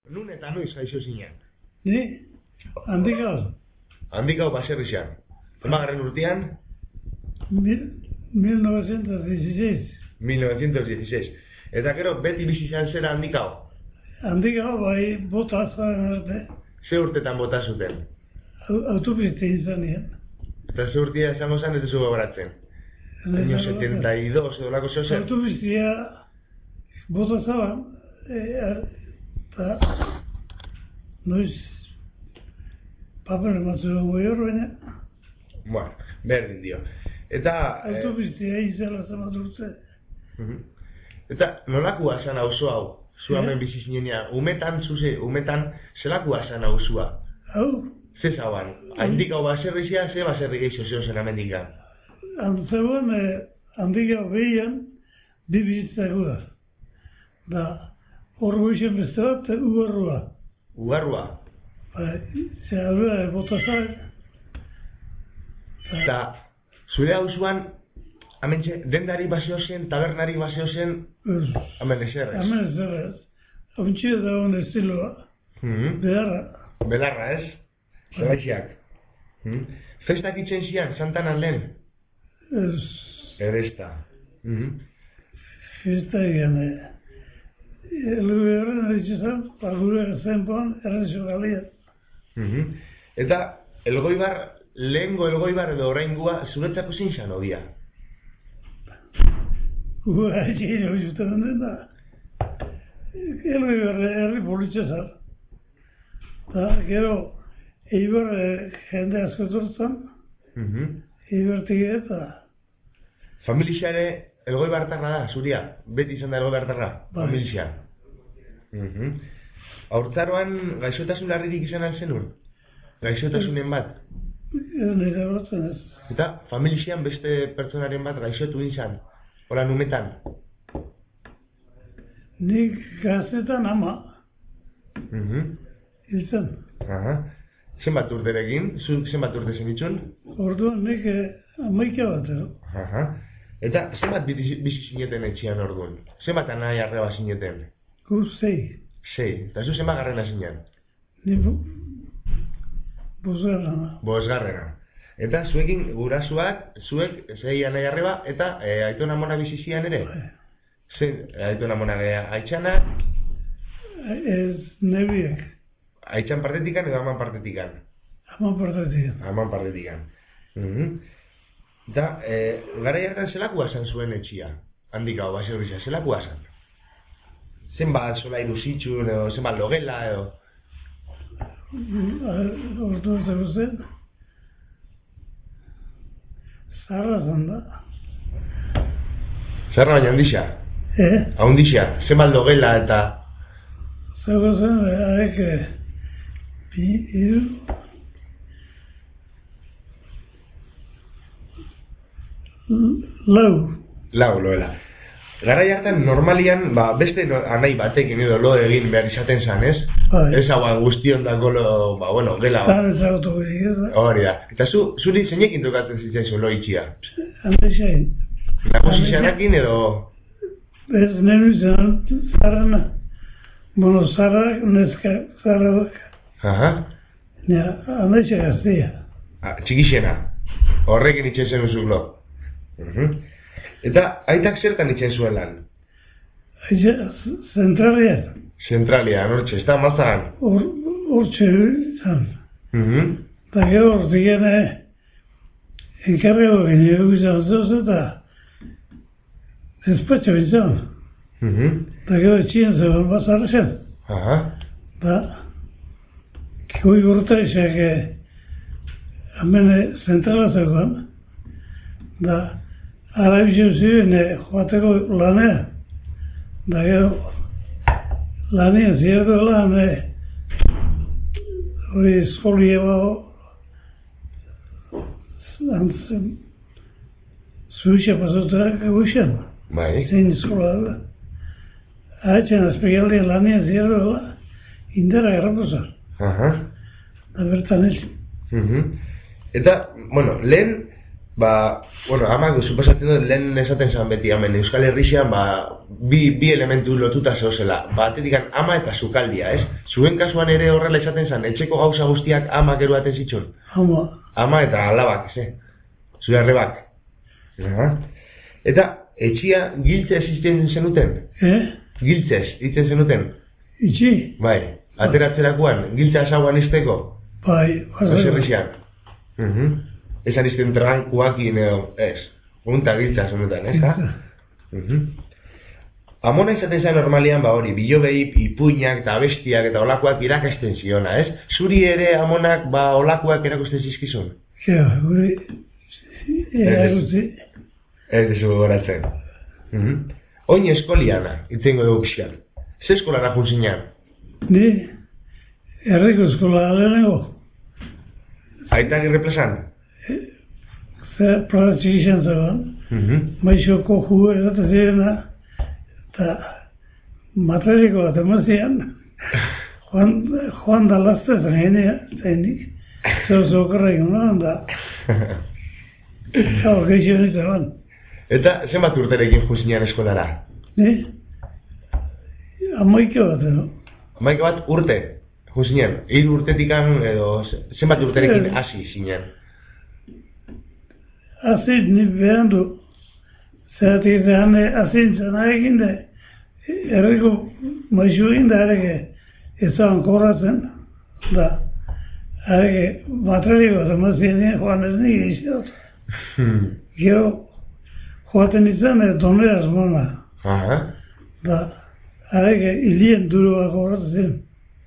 Nun eta noiz gaixo zinen? Ni, handikau. Handikau baserrixan. Zenbagarren urtean? 1916. 1916. Eta gero, beti bizizan zera handikau? Handikau bai bota zaren arte. Ze urtetan bota zuten? Autopiste izan nien. Eta ze urtea esango zen ez duzu gogoratzen? Año 72 edo lako zeu zen? Autopistea bota zaban, eta noiz papel ematzen goi horreina. Bueno, berdin dio. Eta... Autopistea izela zaman urte. Eta nolakua zan auzo hau? Zu hemen bizi zinean, umetan zelakoa zan auzua? Hau? Ze zauan? Handikau baserrizia, ze baserri geixo zeu zen amendikan? Antzegoen, handikau behian, bi bizitzakua. Da, hor goixen beste bat, ugarrua. Ugarrua? Ze alua botazak. Eta, zure auzuan, hementxe, dendari baseo zen, tabernari baseo zen, hemen ezerrez. Hemen ezerrez. Hauntxe da hon estiloa. Bedarra. Bedarra, ez? Zebaixiak. Festak itzen zian, Santanan lehen? Ez. Erezta. Festa egan, elgure horren eritxezan, gure zenpoan, errezo galia. Eta, Elgoibar, lehengo Elgoibar edo oraingua, zuretzako zein zan odia? Egin hori zuten den da. Elgoibar herri politxezan. Eta, gero, Eibar jende asko tortzen, Eibartik eta... Familixare Elgoibartarra da, zuria? Beti izan da Elgoibartarra? Familixa. Haurtzaroan gaixotasun larririk izan alzenun? Gaixotasunen bat? Ez nire horretzen ez. Eta familixian beste pertsonaren bat gaixotu izan? Hola, numetan? Nik gaztetan ama. Hiltzen. Zenbat urterekin? Zenbat urte zenitxun? Orduan nik amaika bat, Eta zenbat bizi zineten etxian orduan? Zenbat anai arreba zineten? Gu 6. 6. Eta zu zenbat garrena zinen? Ni bosgarrena. Bosgarrena. Eta zuekin gurasuak, zuek zei anai arreba eta aitona mona bizi zian ere? Zen aitona mona aitxanak? Ez nebiek. Aitxan partetikan edo aman partetikan? Aman partetikan. Aman partetikan. Eta, gara jartan zelakua zan zuen etxia? Handikau, baserrizia, zelakua zan? Zenbat solairu zitxun edo, zenbat logela edo? Hortu ezako zen. Zarra zan da. Zarra baina handixa? Handixa, zenbat logela eta... Zako zen, arek... Lau loela. Gara jartan normalian, beste anai batekin edo lo egin behar izaten zan, ez? Ez hau guztion dako gela... Hori da. Eta zuri zeinekin tokatzen zitzaizu lo itxia? Handixain. Nagusixanakin edo... Ez nenu izan, zarrana. Bueno, zarrak, neska, zarrak. Handaixa gaztia. Txikixena. Horrekin itxen zen uzuk lo. Eta aitak zertan itxen zuen lan? Zentralian. Zentralian, hortxe, ez da mazan? Hortxe izan. Eta gero hortik gene enkarrego gine izan zoz eta despatxo izan. Eta gero etxien zegoen bazarrezen. Eta goi gortaizak hemen zentrala zegoen. Da arabizio ziren joateko lanea. Da gero lanien zierko lan hori eskoli ebao zuixa pasoterak eguixen. Zein eskola da. Haitxen azpegaldien lanien zierko indara erraposa. Da bertan ez. Eta, bueno, lehen bueno, amak suposatzen dut lehen esaten zan beti hemen Euskal Herrixean, bi elementu lotuta zeozela. Batetik ama eta sukaldia, ez? Zuen kasuan ere horrela esaten zan, etxeko gauza guztiak amak eruaten zitzun? Ama eta alabak, ze? Zure arrebak? Eta etxia giltzez izten zenuten? Giltzez izten zenuten? Itxi? Bai, ateratzerakoan, giltza asauan izteko? Bai, Euskal Herrixean? Esan izten trankuakin edo, ez? Unta giltza zenutan, ez da? Amona izaten zen normalian, hori, bilobei, ipuinak eta abestiak eta olakoak irakasten ziona, ez? Zuri ere amonak, olakoak erakusten zizkizun? Ja, guri, erakusti. Ez dezu goratzen. Oin eskoliana, itzengo dugu pixkan. Ze eskolana junzinean? Ni, herriko eskola lehenengo. Aitak irreplazan? Plaza izan zegoen. Maixoko jugu eratzen zirena. Eta materiko bat emazian. Joan da lastez zeinik. Zeu okarra egun da. Hau, geixo nintzen. Eta zenbat urterekin junzinean eskolara? Ni? Amaike bat, edo. Amaike bat urte? Junzinean? 3 urtetikan edo zenbat urterekin hasi zinen? Hasi ni behan du. Zeratik zehane hasi nintzen egin da. Erriko maixu egin da ereke ezaban kobratzen. Da. Ereke materiko bat emazien joan ez nik egizat. Gero joaten izan doneraz mona. Da. Ereke hilien duroa kobratzen.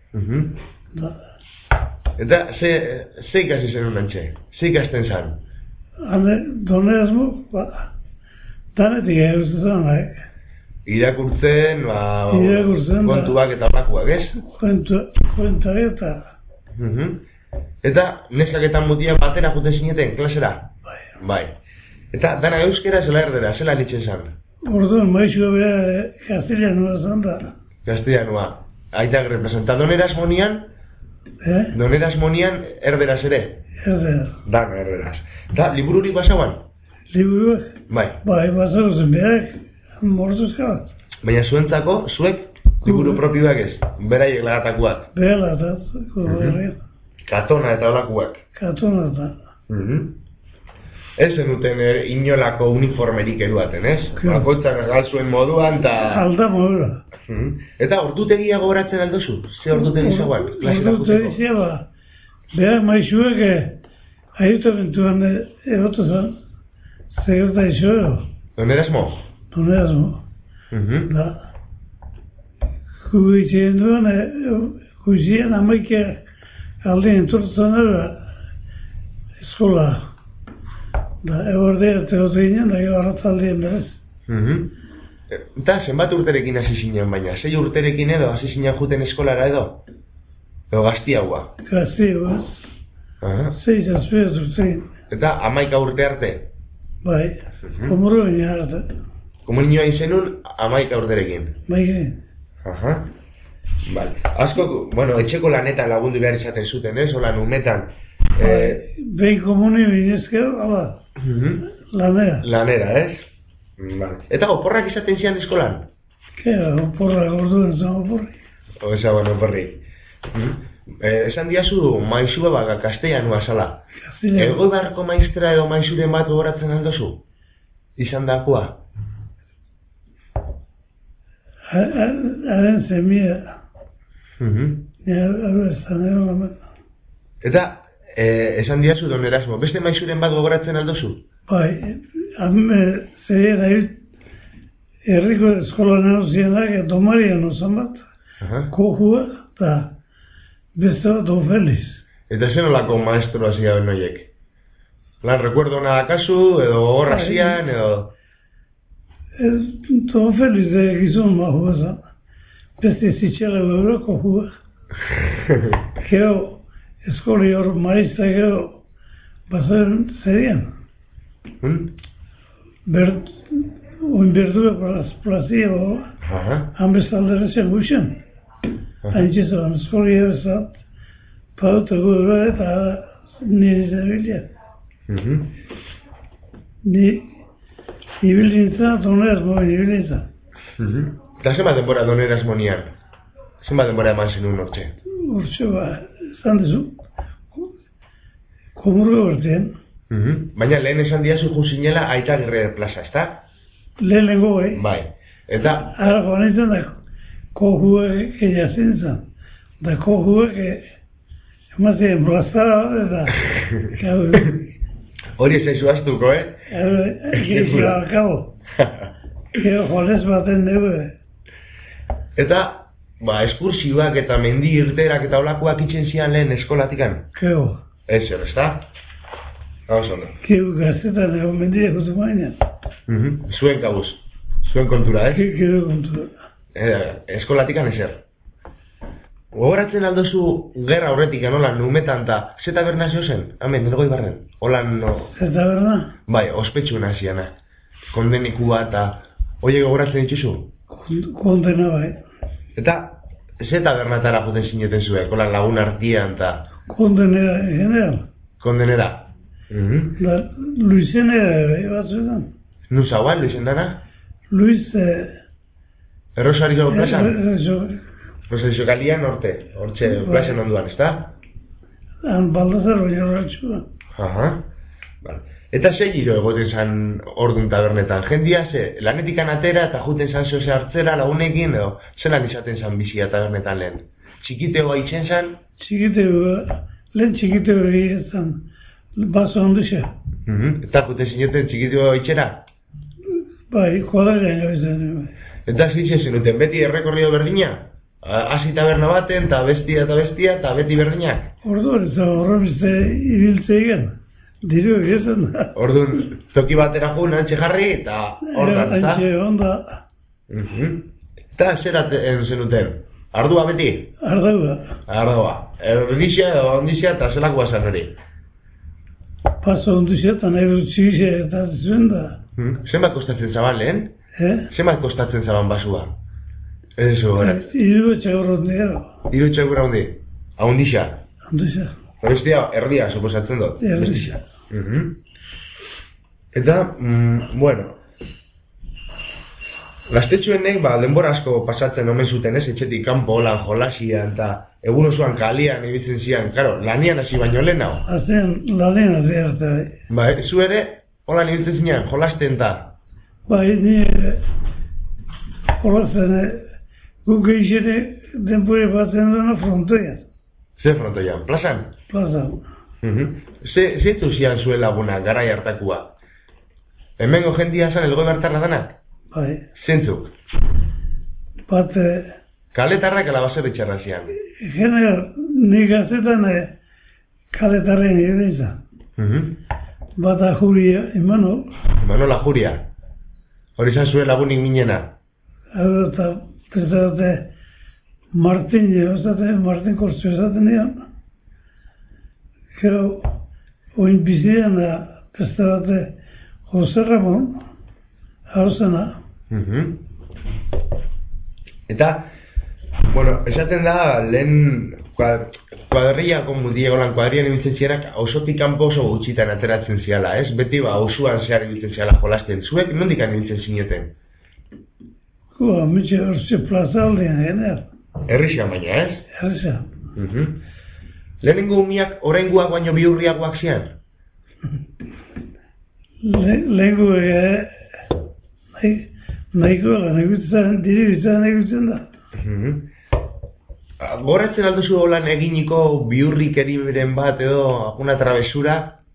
Eta ze ikasi zen unantxe? Ze ikasten zan? Doneraz mu, danetik eguztetan, Irakurtzen, kontuak eta olakoak, ez? Kontuak eta... Eta neskaketan mutian batera juten zineten, klasera? Bai. Eta dana euskera zela erdera, zela nitzen zan? Orduan, maixua beha Castellanua zan da. Castellanua. Aitak representa doneraz monian? Doneraz monian erderaz ere? Erderaz. Dana erderaz. Eta libururik basauan? Liburuak? Bai. Bai, basau zen behak, mortuzka bat. Baina zuentzako, zuek liburu propioak ez? Beraiek lagatakuak? Beha lagatakuak. Katona eta olakuak? Katona eta. Ez zenuten inolako uniformerik eruaten, ez? Bakoitzak galzuen moduan eta... Alda modura. Eta ordutegia gogoratzen aldozu? Ze ordutegi zegoan? Ordutegi zegoa. Behar maixuek aiutamentuan egotu zen. Zegota iso ero. Donerazmo? Donerazmo. Da. Juguitzen duen, juguitzen amaike aldien enturtzen ero eskola. Da, egordea tegotu ginen, da gero arratzaldien berez. Eta, zenbat urterekin hasi zinen baina? 6 urterekin edo hasi zinen juten eskolara edo? Edo gaztiagoa? Gaztiagoa. 6 azpiaz urterekin. Eta, 11 urte arte? Bai, komuro baina arte. Komunioa izenun 11 urterekin? Bai. Vale. Asko, bueno, etxeko lanetan lagundu behar izaten zuten, ez? Ola numetan. Behin komunio binezkero, ala. Lanera. Lanera, ez? Vale. Eta oporrak izaten zian eskolan? Kera, oporrak orduen zen oporri. Oza, bueno, oporri. Esan diazu, maizua baga, Castellanua zala. Ego barko maiztra edo maizuren bat gogoratzen aldozu? Izan dakoa? Haren zemia. Eta, esan diazu don Erasmo, beste maizuren bat gogoratzen aldozu? Bai, zera herriko eskola negozienak domarian ozan bat, kohua eta beste bat Don Feliz. Eta zen olako maestro hasi gaben noiek? Lan, recuerdo nada kasu, edo horra zian, edo... Don Feliz gizon mahua zan, beste zitxela behura kohua. Gero, eskoli hor maizta gero, bazaren zerian. Oin berdura plazia baba, han bestaldera zen guxen. Haintzizaban, eskoli ebezat, pauta gudura eta nire zebilia. Ni ibilintza, doneraz moen ibilintza. Eta zenbat denbora doneraz monian? Zenbat denbora eman zenun hortxe? Hortxe, esan dezu, komurgo hortean. Baina lehen esan diazu juzinela Aita Agirre plaza, ezta? Lehenengo, Bai. Eta... Ara joan izan da, kojuek jazen zan. Da kojuek emazien plazara, eta... Hori ez aizu aztuko, Gizio akabo. Gero jolez baten dugu. Eta, eskursioak eta mendi irterak eta olakoak itxen zian lehen eskolatikan? Keo. Ezer, ezta? Keu gaztetan egon mendiak uzu mainan. Zuen kabuz. Zuen kontura, Keu kontura. Eskolatikan ezer. Gogoratzen aldozu gerra horretik anolan numetan eta zeta berna zio zen? Hemen, Elgoi barren. Holan no... Zeta berna? Bai, ospetsu naziana. Kondenikua eta... Oie gogoratzen dituzu? Kondena bai. Eta zeta bernatara juten zineten zuek, holan lagun artian eta... Kondenera, general. Kondenera. Da, Luisenera batzuetan. Nusa guan, Luisen dana? Luis... Errosario plazan? Errosario kalian horte, hortxe plazan onduan, ezta? Han Baldazar baina horretxua. Vale. Eta ze giro egoten zan ordun tabernetan? Jendia ze, lanetikan atera eta juten zan zehose hartzera lagunekin, edo zelan izaten zan bizia tabernetan lehen? Txikiteoa itxen zan? Lehen txikiteoa egin zan, baso handuxa. Eta juten zineten txikiteoa itxera? Bai, kuadrarean gabizan. Eta zitzen zenuten, beti errekorrido berdina? Hasi taberna baten, eta bestia, eta beti berdinak? Orduan, eta horren bizte ibiltze egin. Diru egizan da. Orduan, toki batera jun, antxe jarri, eta hortan, eta? Antxe, onda. Eta zeraten zenuten? Ardua beti? Ardua. Erdizia, ondizia, eta zelakoa zan hori? Paso ondizia, eta nahi dut txigizia, eta zuen da. Zenbat kostatzen zaban lehen? Zenbat kostatzen zaban basua? Eso, gara. Iru etxagurra ondera. Iru etxagurra ondi? Ahondisa? Ahondisa. Bestia, erdia, suposatzen dut? Erdia. Eta, bueno, gaztetxuenek, denbora asko pasatzen omen zuten ez, etxetik kanpo, lan jolasia, eta egun osoan kalian ibitzen zian, karo, lanian hasi baino lehen hau? Azen, lanian hasi harta, bai. Zu ere, holan ibitzen zian, jolasten da? Bai, ni jolasten, guk eixere denbora batzen duena frontoian. Ze frontoian, plazan? Plazan. Zeitu zian zuen laguna, garai hartakua? Hemengo jendia zan Elgoi Bartarra danak? Bai. Zentzuk? Bat... Kaletarrak alabazer bitxarra zian? General, ni gazetan kaletarren egin Bata Juria, Imanol. Imanol Juria? Hori zan zuen lagunik minena? Hau eta prestate Martin Kortzu esaten dian. Gero, oin bizian da prestate Jose Ramon, hau zena. Eta, bueno, esaten da, lehen kuadrilla, como Diego lan kuadrillan ibiltzen zianak, ausotik kanpo oso gutxitan ateratzen ziala, ez? Beti ausuan zehar ibiltzen ziala jolasten. Zuek nondikan ibiltzen zineten? Mitxe hortxe plazaldean, general. Herrixan baina, ez? Herrixan. Lehenengo umiak oraingoak baino bihurriagoak zian? Lehenengo nahikoa diribitzaren egutzen da. Goratzen alduzu holan eginiko bihurrik eriben bat edo una travesura?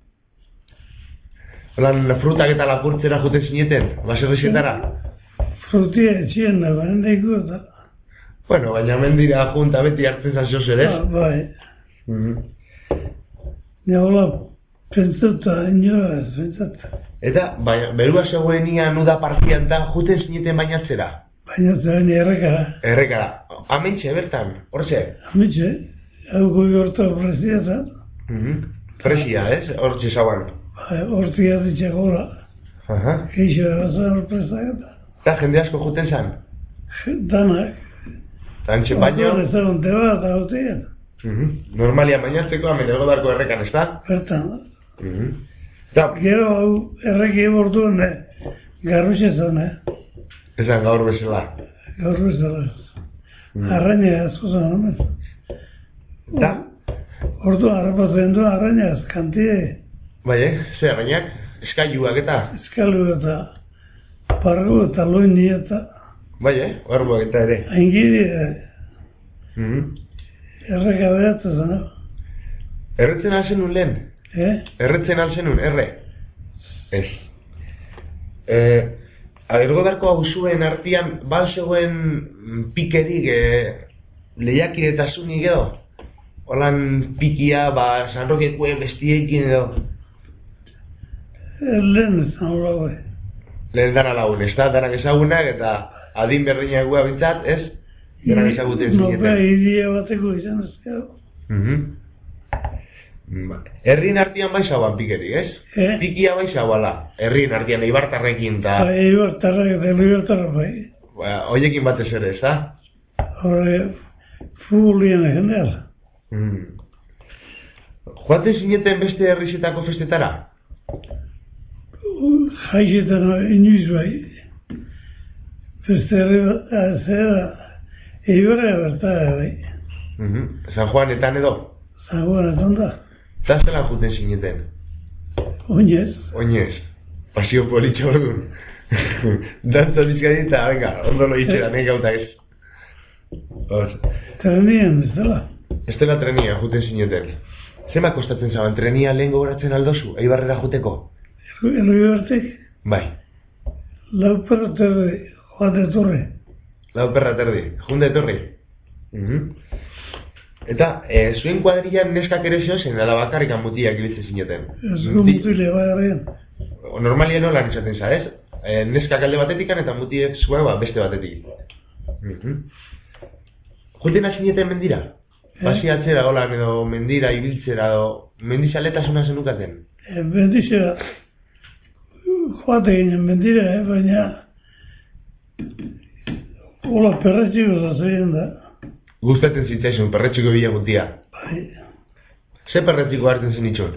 Holan frutak eta lapurtzera juten zineten? Baserrizetara? Frutia etxien da, baina nahikoa da. Bueno, baina mendira junta beti hartzen zazio zer, ez? Bai. Ne hola pentsatuta, inoa ez pentsatu. Eta, berua zegoenia nuda partian da, juten zineten bainatzera? Bainatzera, ni errekara. Errekara. Amentxe, bertan, hortxe? Amentxe, hau goi horta presia da. Presia, ez? Hortxe zauan? Hortia ditxak hola. Eixo erazan horpresa gata. Eta jende asko juten zan? Danak. Tantxe baino? Hortu ezagun teba eta hortian. Normalian bainatzeko, amen Elgoi Barko errekan, ez da? Bertan. Gero hau erreki bortuen garruxe zan, Esan gaur bezala. Gaur bezala. Arraina asko zan, homez. Eta? Ordu harrapatzen du arraina kantie. Bai, ze arrainak? Eskailuak eta? Eskailuak eta pargu eta loini eta... Bai, orbuak eta ere. Aingiri, erreka behatzen zan, Erretzen alzen nun lehen? Erretzen alzen nun, erre? Ez. Ergodarko hau zuen artian, bal zegoen pikerik lehiakidetasunik edo? Holan pikia, San Roquekue bestiekin edo? Lehen ezan hola bai. Lehen dara lagun, ez da? Danak ezagunak eta adin berdinak gua bintzat, ez? Danak ezaguten zineten. Nopea idia bateko izan ezkero. Herrien artian bai zauan pikerik, ez? Pikia bai zauala, herrien artian, eibartarrekin eta... Eibartarrek eta eibartarrek bai. Oiekin batez ere, ez da? Horre, futbolien jendeal. Joaten zineten beste herrizetako festetara? Jaizetan inoiz bai. Beste herri zera, eibarra bertara bai. San Juanetan edo? San Juanetan da. Eta zelan juten zineten? Oinez. Oinez. Pasio politxo ordun. Dantza bizkari eta, venga, ondo lo itxera, nahi gauta ez. Trenian, ez dela. Ez dela trenia, juten zineten. Zema kostatzen zaban, trenia lehen gogoratzen aldozu, eibarrera juteko? Eibartik? Bai. Lau perra terdi, joate torri. Lau perra terdi, junde torri. Eta, zuen kuadrilan neskak ere zehozen, ala bakarrikan mutiak ibiltzen zineten. Ez mutile bai harrian. Normalien holan izaten za, ez? Neskak alde batetikan eta mutiek zuen beste batetik. Juten azineten mendira? Basi atzera holan edo mendira ibiltzera edo mendizaletasuna zenukaten? Mendizera joate ginen mendira, baina hola perretxiko zazen da. Gustatzen zitzaizun, perretxiko bila gutia. Bai. Ze perretxiko hartzen zen itxon?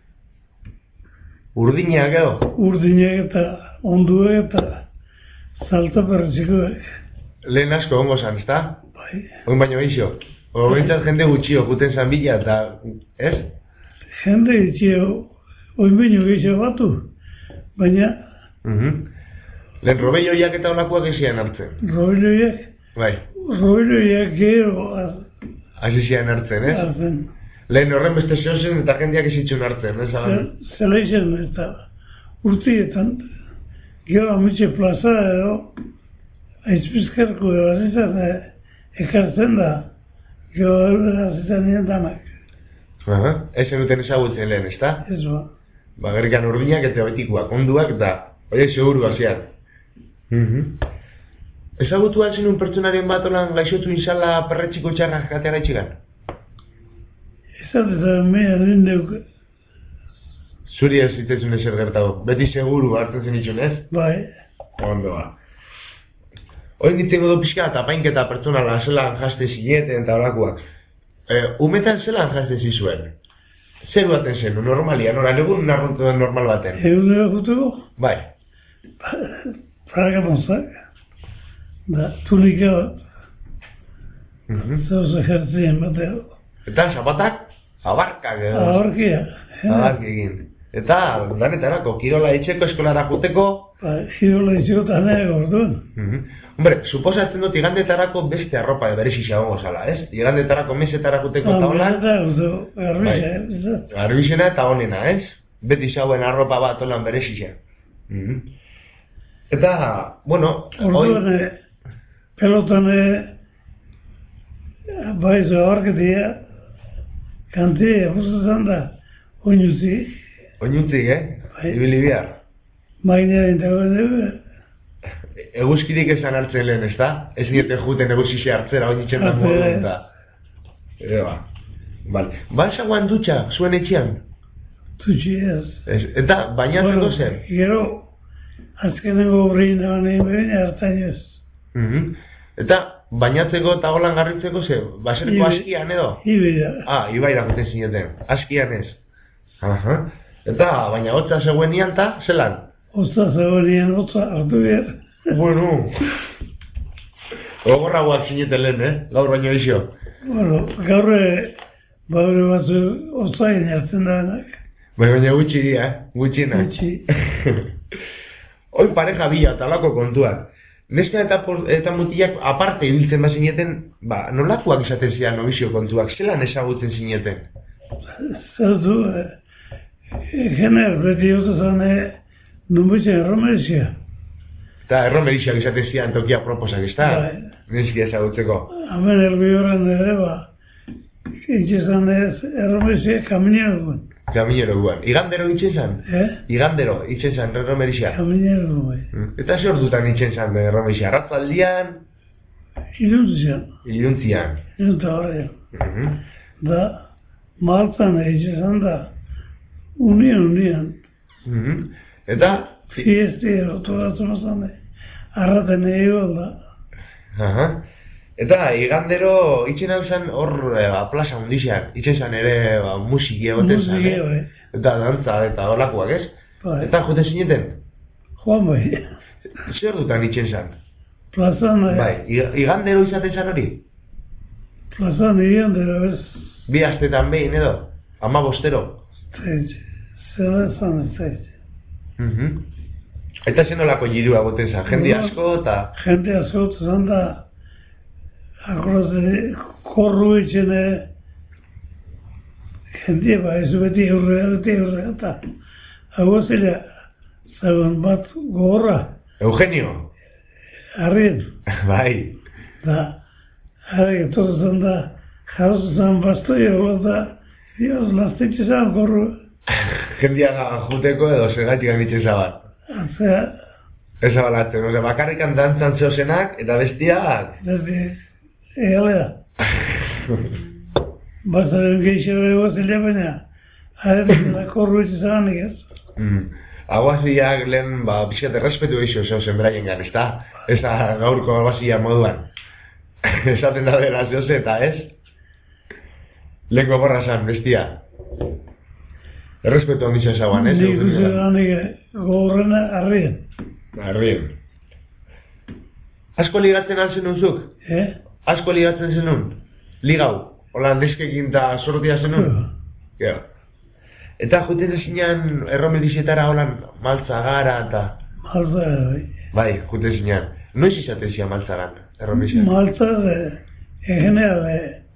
Urdinak edo? Urdinak eta onduak eta salta perretxikoak. Lehen asko ongo zan, ezta? Bai. Oin baino eixo? Ointzat jende gutxio, juten zan bila eta, ez? Jende gutxio, oin baino geixo batu, baina... Lehen robelloiak eta olakoak ezian hartzen? Robelloiak? Bai. Robelloiak gero... Azizian hartzen, ez? Hartzen. Lehen horren beste zehozen eta jendeak ezitzun hartzen, ez? Zela izan eta urtietan, gero amitxe plaza edo, aizpizkarko edo azizan ekartzen da, gero azizan nien danak. Ezen duten ezagutzen lehen, ez da? Ez ba. Bagerrikan urdinak eta betikoak, onduak eta horiek seguru azian. Ezagutu altzen un pertsonaren bat olan gaixotu inzala perretxiko txarrak kateara itxigan? Ezatetan mea lindeuk. Zuri ez zitetzun ezer gertago, beti seguru hartzen zen itxun, ez? Bai. Ondo ba. Oin ditzengo du pixka eta painketa pertsonala zelan jazte zineten eta horakoak. Umetan zelan jazte zizuen? Zer baten zen, normalia, nora, egun narruntu den normal baten? Egun erakutuko? Bai. Praga monzak. Da, tulika bat. Zauz ejertzien bateo. Eta zapatak? Abarkak edo? Abarkia. Abark egin. Eta, danetarako, kirola itxeko, eskolara juteko? Kirola itxeko eta nahi gorduen. Hombre, suposatzen dut igandetarako beste arropa berezi xagongo zala, ez? Igandetarako mesetara juteko eta hola? Garbixena eta honena, ez? Beti xauen arropa bat holan berezi xa. Eta, bueno... Orduan, pelotan, baizu abarketia, kantia, buzetan da, oinutzik. Oinutzik, Ibili bihar. Baina dintago dugu. Eguzkirik esan hartzen lehen, ez da? Ez niete juten eguzkixe hartzera, oinitzen da modu eta... Vale. Balsagoan dutxa, zuen etxean? Dutxi ez. Eta, bainatzeko zen? Gero, azkenengo horrein eman egin behin hartain ez. Eta, bainatzeko eta holan garritzeko zen? Baserko askian edo? Ibaira. Ibaira juten zineten. Askian ez. Eta, baina hotza zegoen nian, eta zelan? Hotza zegoen nian, hotza hartu behar. Bueno. Gogorragoak zineten lehen, gaur baino izio. Bueno, gaur baure batzu hotzain hartzen danak. Baina gutxi dira, gutxienak. Gutxi. Hoi pareja bila, talako kontuak. Neska eta mutilak aparte ibiltzen bazineten, nolakoak izaten zian nobizio kontuak, zelan ezagutzen zineten? Zertu, jener, beti otezan, nunbitxen erromerizia. Eta erromeriziak izaten zian tokia proposak, ez da? Neski ezagutzeko. Hemen erbi horren ere, itxezan erromerizia kaminero guen. Kaminero guen. Igandero itxen zan? Igandero itxen zan erromerizia? Kaminero guen. Eta ze ordutan itxen zan erromerizia? Arratzaldian? Iluntzian. Iluntzian. Ilunta horrean. Da, maltan itxen zan da, unian. Eta? Fiesti erotoratu nazan, arraten egin da. Eta igandero itxen alzan hor plaza hundizian, itxen zan ere musiki egoten zan, eta dantza eta holakoak, ez? Eta jote zineten? Joan bai. Zer dutan itxen zan? Plazan, bai. Igandero izaten zan hori? Plazan igandero, ez? Bi astetan behin edo? 15. Zer zan ez. Eta zen nolako jirua goten zan, jende asko eta... Jende asko zan da, korru itxen, jende ez beti eurre, eta hau zela, zagon bat gogorra. Eugenio? Arrien. Bai. Da, harri etortu zan da, jarrozu zan bastoia, eta, Dios, lastetxe zan korru. Jendia juteko edo segatik anitzen zabat. Azea... Ez abalatzen, bakarrikan dantzan zehozenak eta bestiak... Egalea. Bazaren geixero egozilea baina, haretzen korru etxezaganik ez. Aguaziak lehen, pixkate respetu eixo zehozen beraien gan, ez da? Eza gaurko aguazia moduan. Esaten da dela zehoze eta ez? Lehen borra zan, bestia. Errespetu handitzen zauan, ez? Nik uste ganik gogorrena arrien. Arrien. Asko ligatzen altzen nuzuk? Asko ligatzen zenun? Ligau? Hola, neskekin eta sortia zenun? Gero. Eta juten zinean erromedizietara holan maltzagara eta... Maltzagara, bai. Bai, juten zinean. Noiz izaten zian maltzagan, erromedizietara? Maltzagara, egenean,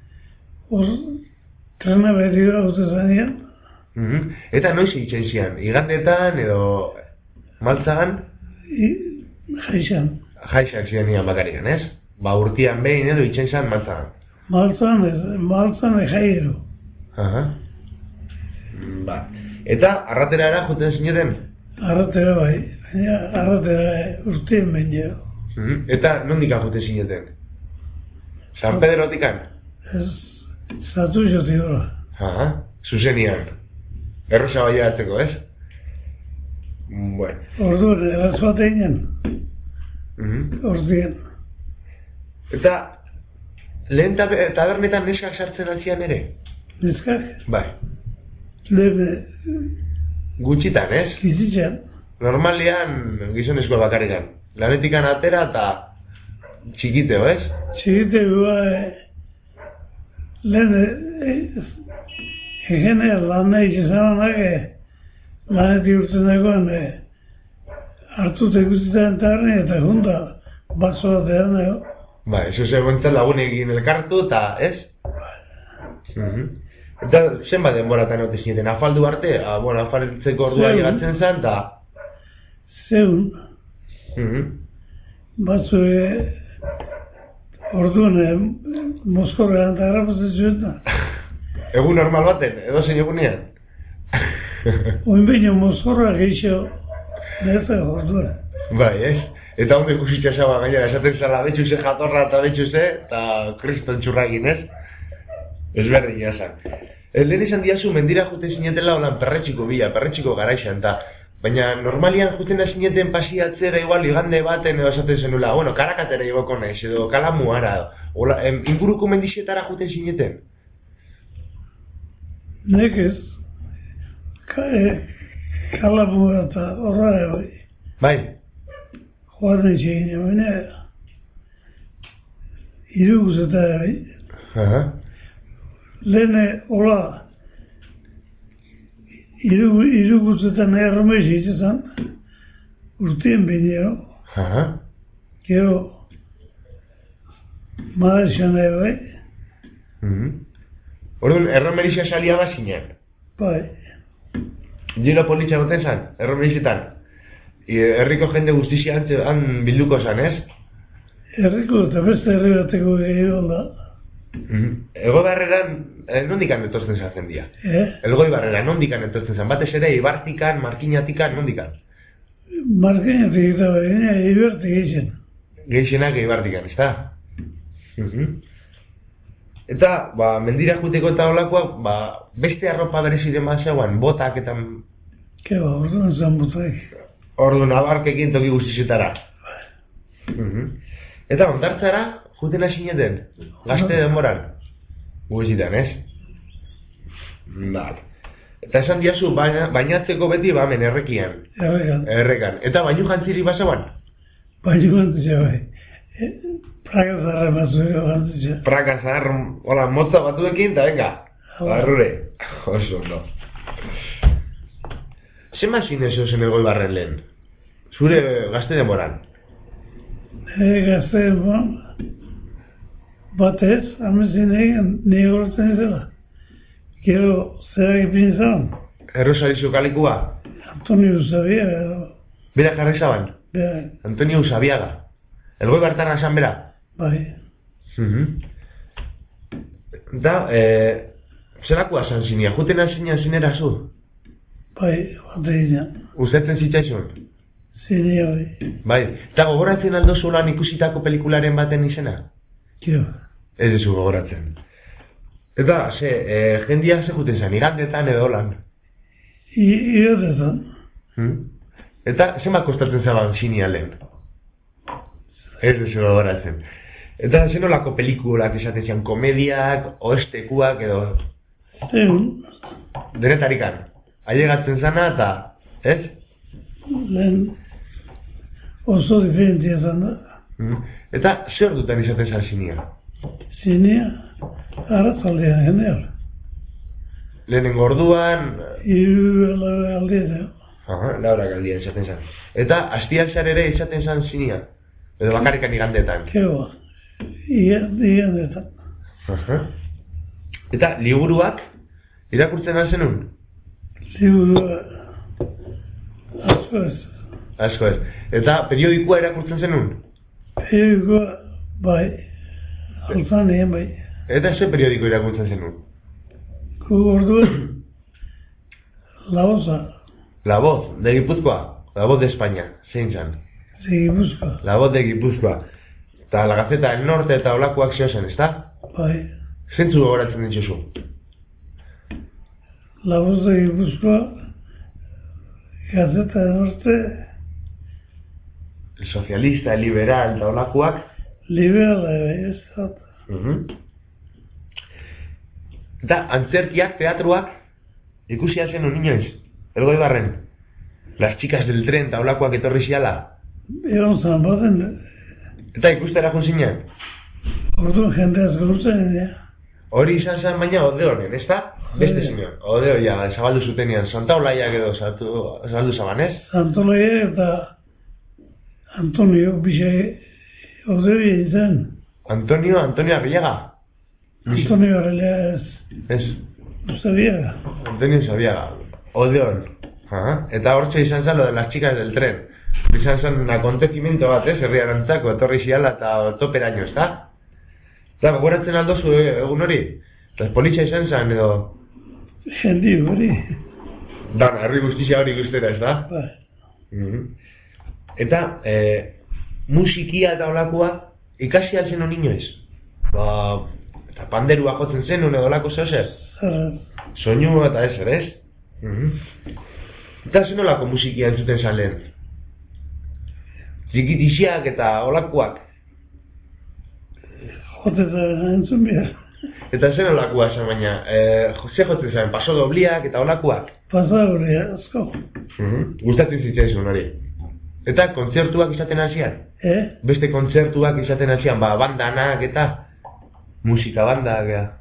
trena beti dira gute zanean. Eta noiz egiten zian? Igandetan edo maltzagan? Jaixan. Jaixak zian nian bakarikan, ez? Urtian behin edo itxen zan maltzagan. Maltzan jaiero. Eta arratera era juten zineten? Arratera bai, arratera urtien behin jo. Eta nondikan juten zineten? San Pedrotikan? Zatu jotik dora. Zuzenian. Errosa bai atzeko, ez? Bueno. Orduan, eraz bat egin. Ordien. Eta, lehen tabernetan neskak sartzen altzian ere? Neskak? Bai. Lehen... Gutxitan, ez? Gizitxan. Normalian gizonezko bakarrikan. Lanetikan atera eta txikiteo, ez? Txikiteo, lehen... Egenean lan nahi izananak lanetik urtzen dagoen hartu tekuzitean tarni eta junta baso bat edan dago. Ba, eso zegoentzen lagunekin elkartu eta, ez? Eta zenbat denboratan haute zineten, afaldu arte? Bueno, afaltzeko ordua llegatzen zen eta... Zeun. Batzu orduan Moskorrean eta garrapatzen zuen da. Egun normal baten, edo zein egunean? Oin baino Moskorra geixo Neta orduan. Bai, ez? Eta ondo ikusitza zaba gainera, esaten zala betxuze jatorra eta betxuze, eta kriston txurragin, ez? Ez berdin jazan. Lehen izan diazu, mendira juten zinetela holan perretxiko bila, perretxiko garaixan, eta baina normalian juten da zineten pasiatzera igual igande baten edo esaten zenula, bueno, karakatera igoko naiz, edo kalamuara, inguruko mendizietara juten zineten? Nekez, Kalabu eta horra bai. Bai? Joan etxegin baina iruguz eta bai. Lehene hola iruguz eta erromez hitzetan urtien bineo. Gero maazan bai. Orduan, erromerizia salia bazinen? Bai. Giro politxa goten zan, erromerizetan? Herriko jende guztizia han bilduko zan, ez? Herriko eta beste herri bateko gehiago da. Ego barreran, nondikan etortzen zan jendia? Elgoi barreran, nondikan etortzen zan? Batez ere, Ibartikan, Markinatikan, nondikan? Markinatik eta baina, Ibartik geixen. Geixenak Ibartikan, ez da? Eta, mendira juteko eta olakoak, beste arropa bereziren bat zeuan, botak eta... Keba, orduan zan botak. Orduan, abarkekin toki guztizetara. Eta, ondartzara, juten asineten, gazte denboran. Guztietan, ez? Bale. Eta esan diazu, bainatzeko beti, hemen errekian. Errekan. Eta, bainu jantziri bat zeuan? Bainu jantzira bai. Praka zaharra mazure gantzitza. Praka zaharra, hola, motza batuekin, eta venga, barrure. Oso, no. Zema zinez zen egoi barren lehen? Zure gazte demoran? Gazte demoran, batez, amezin egin, nire horretzen izela. Gero, zerak ipin zaban. Errosarizu kalikua? Antonio Usabiaga. Bera jarri zaban? Bera. Antonio Usabiaga. Elgoi bartana esan bera? Bai. Da, zerako asan zinia? Juten azinean zinera zu? Bai, bate ginen. Ustetzen zitzaizun? Zinia bai. Bai, eta gogoratzen aldo zulan ikusitako pelikularen baten izena? Kio. Ez dezu gogoratzen. Eta, jendia ze juten zen, igandetan edo lan? Igandetan. Eta, zema kostatzen zaban zinia lehen? Ez dezu gogoratzen. Eta zenolako pelikulak esaten zian, komediak, oestekuak edo... Denetarikan. Ailegatzen zana eta... Ez? Lehen... Oso diferentia zan da. Eta zer dutan izaten zan zinia? Zinia? Arratzaldean jendeal. Lehenengo orduan... Laura aldean. Laura aldean izaten zan. Eta hastiak zar ere izaten zan zinia? Edo bakarrikan igandetan? Keba. Igandetan. Eta liburuak irakurtzen alzenun? Liburuak... Asko ez. Asko ez. Eta periodikoa irakurtzen zenun? Periodikoa, bai. Alzan egin bai. Eta ze periodiko irakurtzen zenun? Orduan... La Voza. La Voz, de Gipuzkoa? La Voz de España, zein zan? De Gipuzkoa. La Voz de Gipuzkoa. Eta la Gaceta del Norte eta olakoak ziozen, ez da? Bai. Zentzu gogoratzen ditzuzu? La Voz de Gipuzkoa, Gaceta del Norte... El Socialista, el Liberal eta olakoak? Liberal, ez da. Eta antzerkiak, teatruak, ikusi zen inoiz, Elgoi barren? Las chicas del tren eta olakoak etorri ziala? Egon zan baten... Eta ikustera junzinean? Orduan jendeaz gauzen, ja. Hori izan zen baina Odeonen, ez da? Beste zinean, Odeo ja, zabaldu zutenean, Santa Olaiak edo zabaldu zaban, ez? Santa Olaia eta Antonio, bixe Odeo izan. Antonio Arriaga? Antonio Arriaga ez. Ez? Usabiaga. Antonio Usabiaga, Odeon. Eta hortxe izan zen lo de las chicas del tren. Izan zen un acontecimiento bat, herriarantzako, etorri ziala eta toperaino, ez da? Eta gogoratzen aldozu egun hori? Eta politxa izan zen edo... Jendi hori. Dana, herri guztizia hori guztera, ez da? Bai. Eta, musikia eta olakoa ikasi altzen hon inoiz? Eta panderua jotzen zen, edo olako zehozer? Soinu eta ezer, ez? Eta zenolako musikia entzuten zan lehen? Zikitixiak eta olakoak? Jote eta entzun behar. Eta zen olakua zen baina, ze jotzen zen, paso dobliak eta olakuak? Paso dobliak, asko. Gustatzen zitzaizun hori. Eta kontzertuak izaten hasian? Beste kontzertuak izaten hasian, bandanak eta musika bandak eta...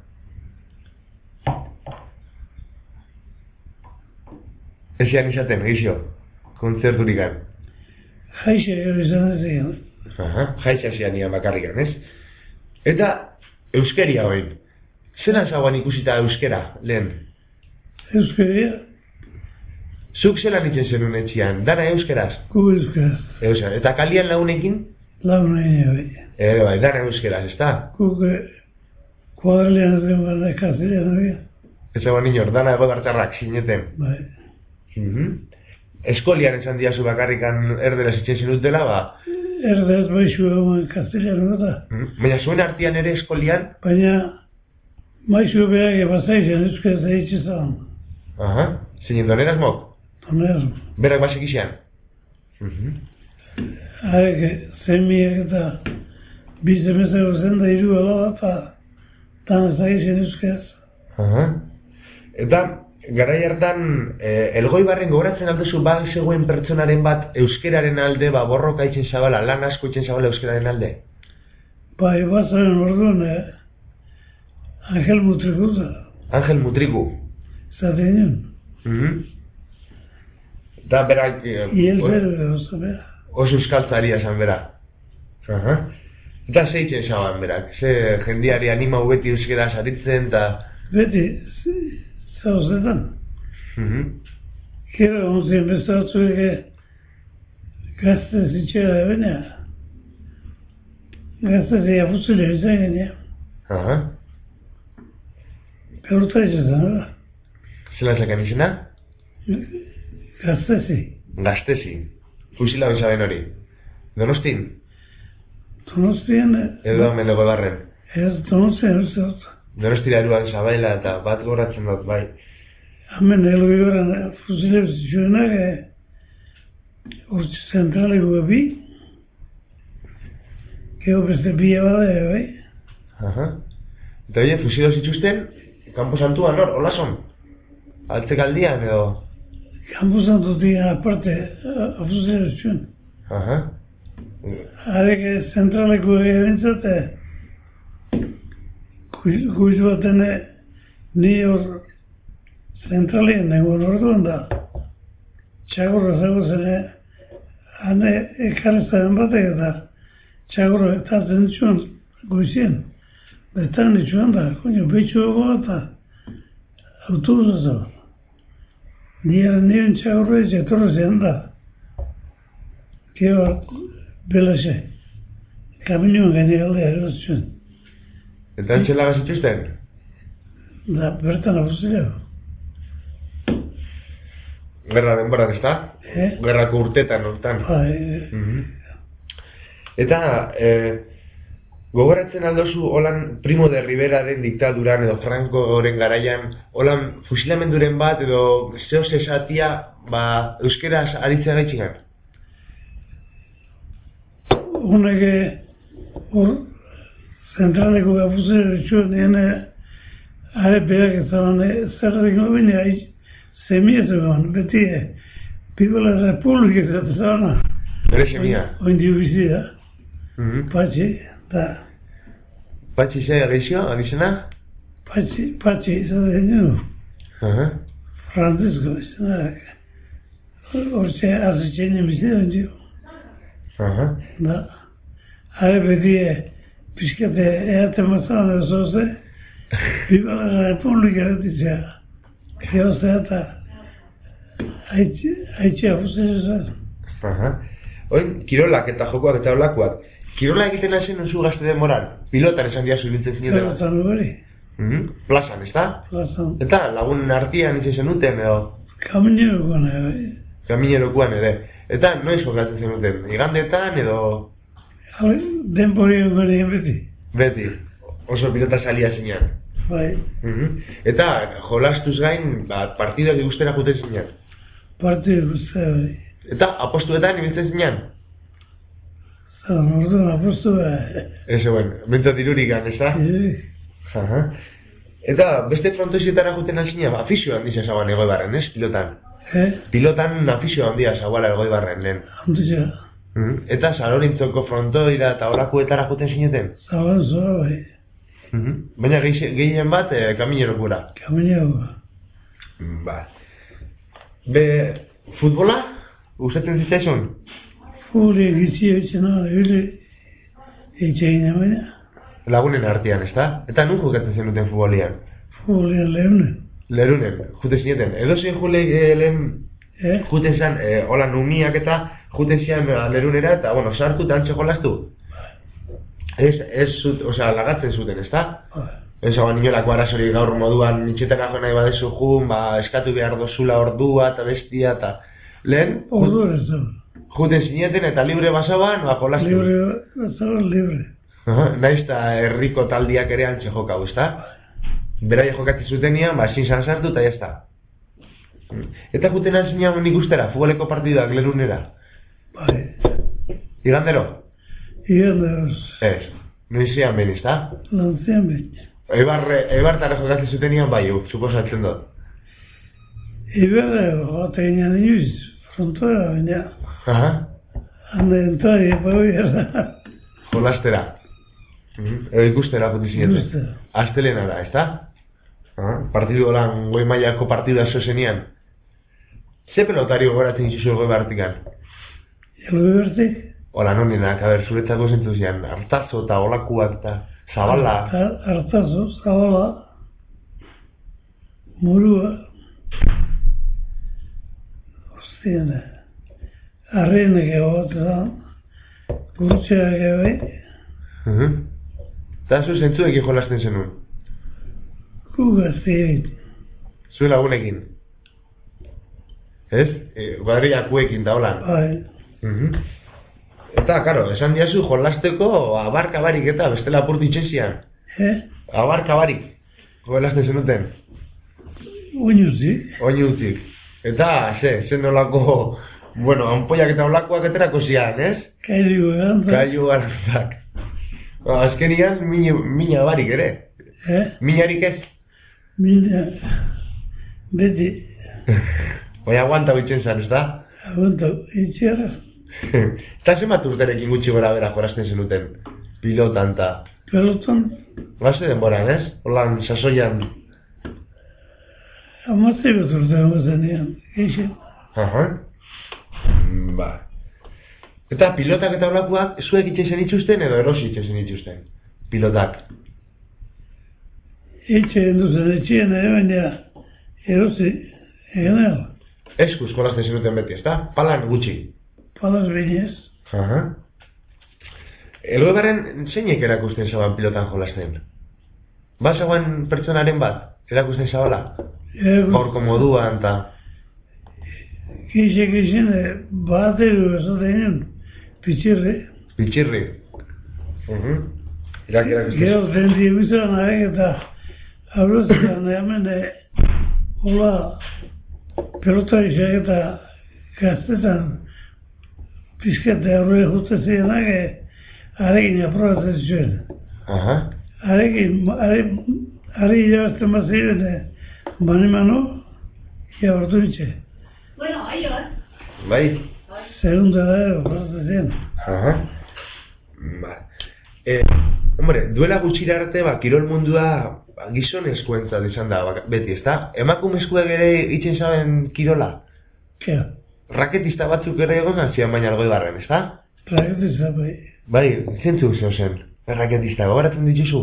Ezean izaten, gizio, kontzerturikan. Jaixe hori izan ez. Jaixe hasian ian bakarrikan, ez? Eta euskeria hori. Zeran zauan ikusita euskera, lehen? Euskeria? Zuk zelan itzen zenun etxian, dana euskeraz? Gu euskeraz. Eta kalian launekin? Launekin, bai, dana euskeraz, ez da? Guk kuadrilean ez den bada kastilian hori. Ez zauan inor, dana egodartarrak sineten? Bai. Eskolian esan diazu bakarrikan erderaz itzen zenutela, ba? Erderaz baixu egon kastilian hori da. Baina zuen artian ere eskolian? Baina baixu berak ebazaizen euskaraz egitxe zaban. Aha, zein doneraz mok? Doneraz mok. Berak basek izan? Arek, zemiak eta bizemezeko zen da iru alaba eta dan ezagizen euskaraz. Aha. Eta, garai hartan, Elgoibarren gogoratzen aldezu ba zegoen pertsonaren bat euskeraren alde, borroka itzen zabala, lan asko itzen zabala euskeraren alde? Bai, bazaren orduan, Angel Mutriku da. Angel Mutriku? Zaten nion. Da, berak... Iel bere, oso bera. Oso euskaltzaria esan bera. Eta ze itzen zaban berak? Ze jendiari anima beti euskera saritzen, eta... Beti, zauzetan. Kero, onzien beste batzuek gazte zitxera ebenea. Gazte zia futzile izan genea. Eurta izan, hori? Zela zakan izena? Gaztezi. Gaztezi. Fusila bezaben hori. Donostin? Donostian... Edo hemen Elgoibarren? Ez, Donostian, ez dut. Donostira eruan zabaila eta bat goratzen dut, bai. Hemen Elgoibarren fusile bezitxuenak urtsi zentraleko bi. Gero beste bia bada, bai. Eta hori, fusilo zituzten, Kampo Santuan, hor, Olason? Altzekaldian, edo? Kampo Santuan, aparte, fusile zituen. Arek zentraleko egintzate, guiz baten ni hor zentralien nengoen orduan da. Txagorra zago zene, hane ekarrezaren batek eta txagorra eta zentzuen guizien. Betan itxuan da, koño, betxu ego eta autobusa zago. Niren txagorra etorra zen da. Gero belaxe. Kaminoan gani galdea erozituen. Eta antxelaga zituzten? Da, bertan abuzileo. Gerra denboran, ez da? Gerrako urtetan, hortan. Eta, gogoratzen aldozu holan Primo de Riveraren diktaduran edo Francoren garaian, holan fusilamenduren bat edo zehoz esatia, euskeraz aritzea gaitxigan? Honeke, hor, zentraleko gafuzera ditxuen, nire are berak ezaban, zerreko bine, semia zegoen, beti, Picola Republika ezabana. Bere semia? Oindio bizi da. Patxi, da. Patxi ze agizio, agizena? Patxi, izaten nio. Francisco, izena. Hortxe, azitxeinen bizi da ondio. Da. Are beti, pixkate, eate mazan ezoze, Picola Republika ditzea. Geozea eta haitxea fuzera zan. Oin, kirolak eta jokoak eta olakoak. Kirola egiten hazen oso gazte demoran? Pilotan esan diazu ibiltzen zinetela? Pilotan ugari. Plazan, ez da? Plazan. Eta lagun artian izan zenuten, edo? Kaminerokoan ere. Kaminerokoan ere. Eta noiz jokatzen zenuten? Igandetan, edo? Denbori ugari beti. Beti. Oso pilota salia zinean. Bai. Eta jolastuz gain, partidoak ikustera juten zinean? Partidu guztia, bai. Eta apostuetan ibiltzen zinean? Orduan apostu, bai. Ez eguen, bentsat irurikan, ez da? Eta beste frontoizetara juten alzina, afizio handia zagoan Elgoibarren, ez, pilotan? Pilotan afizio handia zagoala Elgoibarren, lehen. Handia. Eta Salorintzoko frontoira eta horakuetara juten zineten? Zora, bai. Baina gehien bat, kaminerokura? Kaminerokura. Ba. Be, futbola? Gustatzen zitzaizun? Futboli egizia izena, egin baina. Lagunen artean, ez da? Eta nun jokatzen zenuten futbolian? Futbolian lehunen. Lehunen, jute zineten. Edo zein lehen juten zen, hola numiak eta juten zian lehunera eta, bueno, sartu eta antxe jolastu? Osea, lagatzen zuten, ez da? Ez hau inolako arazori gaur moduan nitxetara jo nahi badezu jun, eskatu behar dozula ordua eta bestia eta... Lehen? Ordua ez da. Juten zineten eta libre basaban, jolastu? Libre, basaban libre. Naiz eta herriko taldiak ere antxe jokau, ez da? Beraia jokatzen zutenian, ezin zan sartu eta jazta. Eta juten antzina nik ustera, futboleko partiduak lerunera? Bai. Igandero? Igandero. Ez, noizian behin, ez da? Noizian behin. Eibartara jokatzen zutenian bai, suposatzen dut. Eibarra jokatzen inoiz, frontora baina. Hande entori, bai erda. Jolastera. Edo ikustera poti zineten. Ikustera. Astelena da, ez da? Partidu holan goi mailako partidua zozenian. Ze pelotario goratzen izuzu Elgoi Bartikan? Elgoi Bartik? Hola, nonenak, zuretzako zentzu zian. Artazo eta olakuak eta Zabala. Artazo, Zabala. Murua. Hostiene. Arrenek egot da. Gurtxeak bai. Eta zu zentzuekin jolasten zenun? Gazteekin. Zu lagunekin? Ez? Guadriakuekin da holan? Bai. Eta, karo, esan diazu jolasteko abarkabarik eta bestela apurtu itxezian. Abarkabarik. Jolasten zenuten? Oinuzik. Oinuzik. Eta, zen nolako, bueno, ampoiak eta olakoak eterako zian, ez? Kailu garantzak. Kailu garantzak. Azkenian, mina barik ere. Minarik ez? Mina, beti. Baina aguanta bitzen zan, ez da? Aguanta, itxera. Eta zemat urterekin gutxi gora bera jorazten zenuten? Pilotan eta... Pilotan? Baze denboran, ez? Holan, sasoian... Amazte bet urtean bazenean, eixen. Ba... Eta pilotak eta olakuak zuek itxezen itxusten edo erosi itxezen itxusten? Pilotak? Itxeen duzen, etxien baina erosi egin ero. Eskuz jolazten zenuten beti, ez da? Palan gutxi? Palan binez. Elgoibarren zeinek erakusten zaban pilotan jolazten? Ba zagoen pertsonaren bat? Erakusten zabala? Gaurko moduan eta... Kixen, bateru esaten Pichirri. Pichirri. Gero tendi bizan eta aurrezkan hemen hola pelota izan eta gaztetan pizkate aurre jutzen zirenak arekin aprobatzen zuen. Arekin, ari irabazten bat ziren mano jabartu bitxe. Bueno, aior. Bai. Segunda da, aprobatzen ziren. Ba. Hombre, duela gutxira arte, kirol mundua gizonezko entzat izan da, beti, ez da? Emakumezkoek ere itxen zaben kirola? Kera. Raketista batzuk ere egon zian baina Elgoibarren, ez da? Raketista, bai. Bai, zentzu zeu zen, raketista, gogoratzen dituzu?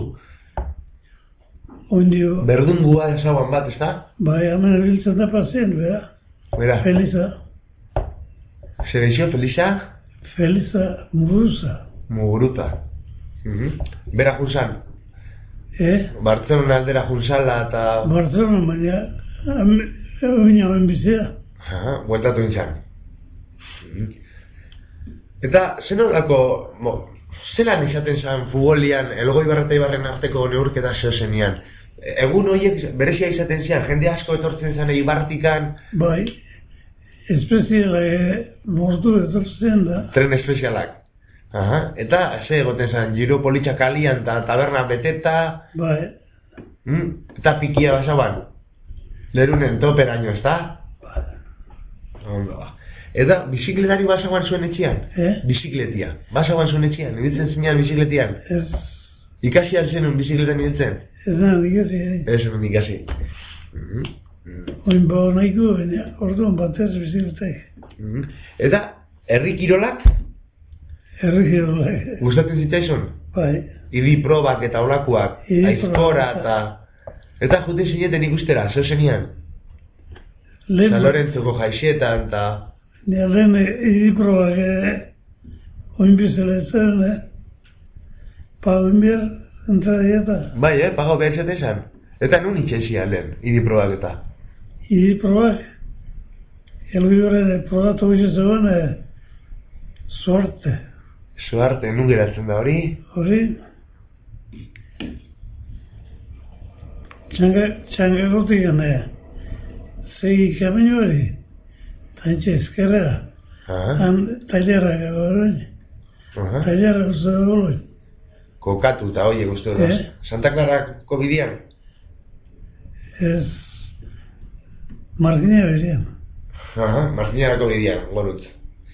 Ondio. Berdungua ezaguan bat, ez da? Bai, hemen biltzen da pasien, bera. Bera. Felisa. Zer eixo, Felisa? Felisa Muguruza. Muguruta. Bera junzan? Bartzelona aldera junzala eta... Bartzelona, baina... Oina ben bizea. Bueltatu nintzen. Eta, zen horako... Zelan izaten zen futbolian Elgoibar eta Eibarren arteko neurketa zeo zenian? Egun horiek berezia izaten zian, jende asko etortzen zen Eibartikan... Bai. Espeziala mortu etortzen da. Tren espezialak. Eta, ze egoten zen, giro politxak alian eta taberna beteta... Bai. Eta pikia basaban. Lerunen toperaino, ez da? Ondo ba. Eta bizikletari basaban zuen etxian? Bizikletia. Basaban zuen etxian, ibiltzen zinean bizikletian? Ez. Ikasi alzenun bizikletan ibiltzen? Ez nahan ikasi. Ez nahan ikasi. Oin bau nahiko, orduan batez bizikletak. Eta, herri kirolak? Herri kirolak. Gustatzen zitzaizun? Bai. Idi probak eta olakuak, aizkora eta... Eta jute zineten ikustera, zeu zenian? San Lorentzoko jaixetan eta... Nia lehen idi probak oinbizeletzen, pago inbier, entradieta. Bai, pago behar zatezan. Eta nun itxezia lehen, idi probak eta? Idi probak, elgibore probatu bizitzen suerte. Suerte, nun geratzen da hori? Hori... Txangakotik gana, segi kamino hori, tantxe ezkerrera, han tailerra gagoen, tailerra guztu gagoen. Kokatu eta hoi guztu da. Santa Clarako bidean? Ez, Martina bidean. Martinarako bidean, gorutz.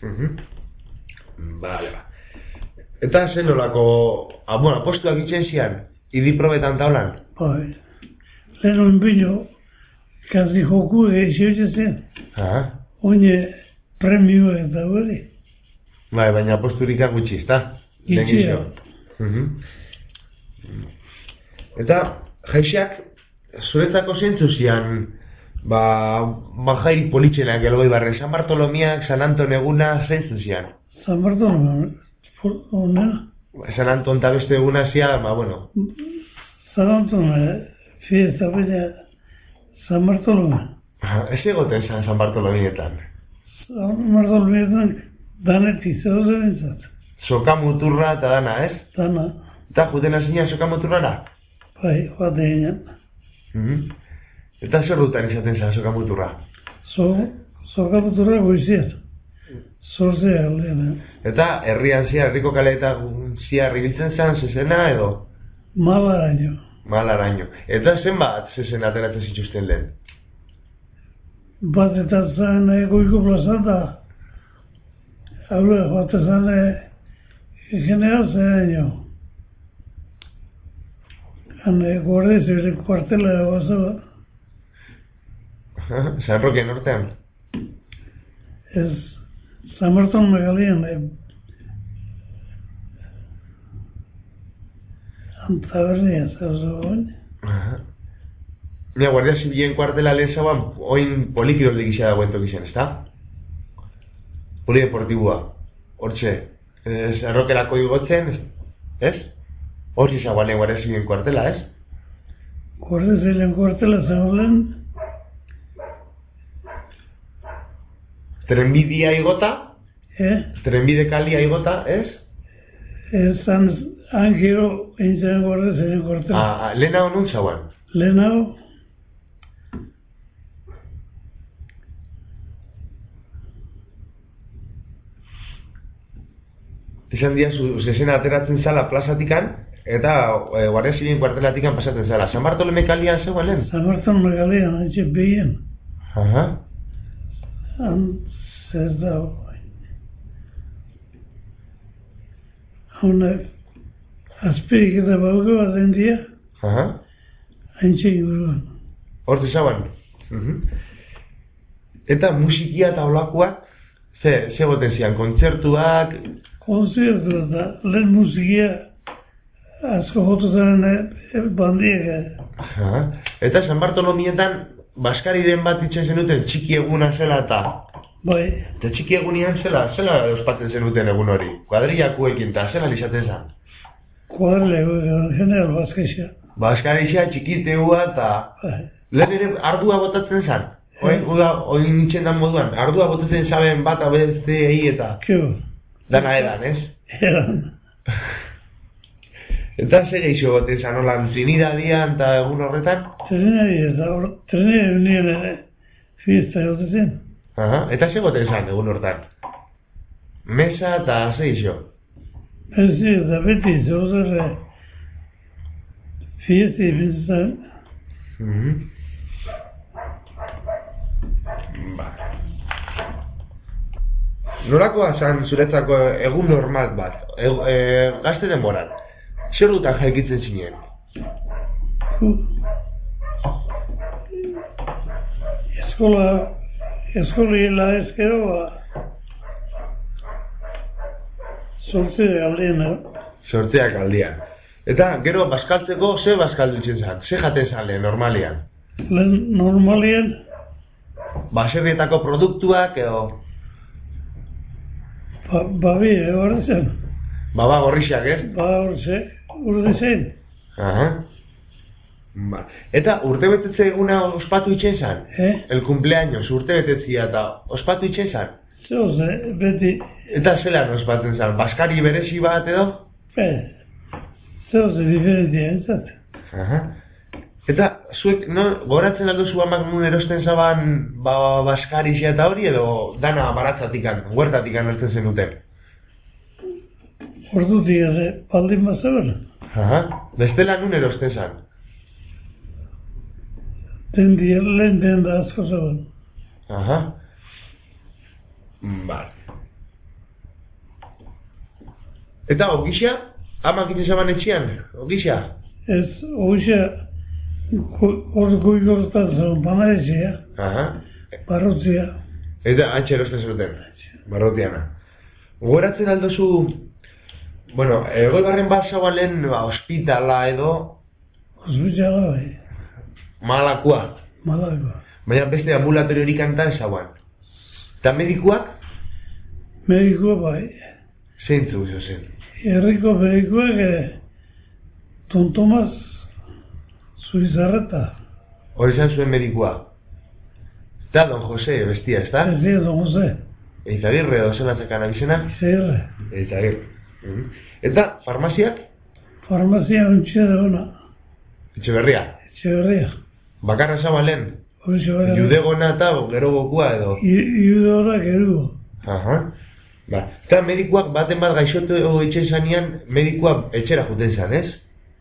Bale, ba. Eta zen nolako, apostuak itxen zian, idi probetan taulan? Bai. Lehen oin bino, kazi joku eixiotzen, oine premio eta hori. Bai, baina posturika gutxi, ezta? Gitxia. Eta, jaixak, zuretzako zentzu zian, jairi politxenak elgoi barren, San Bartolomiak, San Anton eguna, zentzu zian? San Bartolomiak, onena? San Anton eta beste eguna zian, bueno. San Anton, fiesta, baina San Bartolome. Ez egoten San Bartolomietan? San Bartolomietan danetik zaude bintzat. Sokamuturra eta dana, ez? Dana. Eta juten azina sokamuturrara? Bai, joate ginen. Eta zer rutan izaten za sokamuturra? Sokamuturra goiziat. Zorzea aldean. Eta herrian zia, herriko kaleeta zia ribiltzen zan, zezena edo? Malaraino. Malaraino. Eta zenbat zezen ateratzen zituzten lehen? Bat eta zan goiko plazata. Haule, bat zan general zenaino. Gorde zure kuartela gozo. San Roque nortean? Ez, San Marton megalian. Tabernia, zauzo goen. Mira, Guardia Zibilen kuartela lehen zauan, oin polikirolde gizia dagoen tokizien, ezta? Polideportibua, hortxe, Sarrokerako igotzen, ez? Hortxe zauan lehen Guardia Zibilen kuartela, ez? Guardia Zibilen kuartela zauan. Trenbidea igota? Trenbide kalia igota, ez? Ezan, gero, eintzen Guardia Zibilen kuartela. Lehen hau nun zauan? Lehen hau? Izan dia, zezena ateratzen zala plazatikan, eta Guardia Zibilen kuartelatikan pasatzen zala. San Bartolome kalian zegoen lehen? San Bartolome kalian, haitxe behien. Zer da, hauna, azpirik eta bauko bat den dia, haintxe inguruan. Hortze zauan? Eta musikia eta olakoak, ze goten zian, kontzertuak? Konzertu eta lehen musikia asko jotuzaren bandiek. Eta San Bartolomietan Baskariren bat itxen zenuten txiki eguna zela eta... Bai. Eta txiki egunian zela ospatzen zenuten egun hori? Kuadriakuekin eta zela lizaten zen? Kuadriakuekin, general Baskaria. Baskaria txikiteua eta... Lehen ere ardua botatzen zen? Oin nintzen dan moduan, ardua botatzen zaben bat abezteei eta... Kio? Dana edan, ez? Edan. Eta zer geixo goten zan, holan, Trinidadian eta egun horretan? Trinidadian ere fiesta gotezen. Eta zer goten zan egun horretan? Mesa eta zer geixo? Mesi eta beti, zozer fiesta biztan. Nolakoa zan zuretzako egun normal bat, gazte denboran? Zer dutan jaikitzen zinen? Eskolila ezkero, sortzeak aldean, Sortzeak aldean. Eta gero bazkaltzeko, ze bazkaldutzen zan? Ze jaten zan lehen, normalian? Normalian? Baserrietako produktuak edo? Babi, hori zen. Baba gorrixak, ez? Urde zen. Eta urte betetze eguna ospatu itxen zan? El cumpleaños, urte betetzia eta ospatu itxen zan? Zeoz, beti. Eta zelan ospatzen zan? Baskari berezi bat edo? Zeoz, diferentia entzat. Eta zuek, goratzen alduzu amak nun erosten zaban baskari eta hori edo dana baratzatikan, huertatikan hartzen zen duten? Ordutik, baldin bazaben. Bestela nun erosten zan? Lehen da asko zaben. Eta ogisa? Amak iten zaban etxian? Ogisa? Ez, ogisa goigortan zaben, banaezia. Barrotzia. Eta antxe erosten zuten? Barrotziana. Goratzen aldozu, bueno, Elgoibarren bat zaban lehen hospitala edo? Hospitala, bai. Malakua. Baina beste ambulatoriorik antan zauan. Eta medikuak? Medikuak bai. Zeintzu zo zen? Herriko medikuak Don Tomas Zuizarreta. Hori zan zuen medikua? Eta Don Jose bestia, ez da? Ez Don Jose. Eizagirre edo zenatzen abizena? Eizagirre. Eta farmaziak? Farmazia untxe da ona. Etxeberria? Etxeberria. Bakarra zaban lehen? Judegona eta gero gokua edo? Judegona gero. Eta medikuak baten bat gaixotu etxen zanean, medikuak etxera juten zan, ez?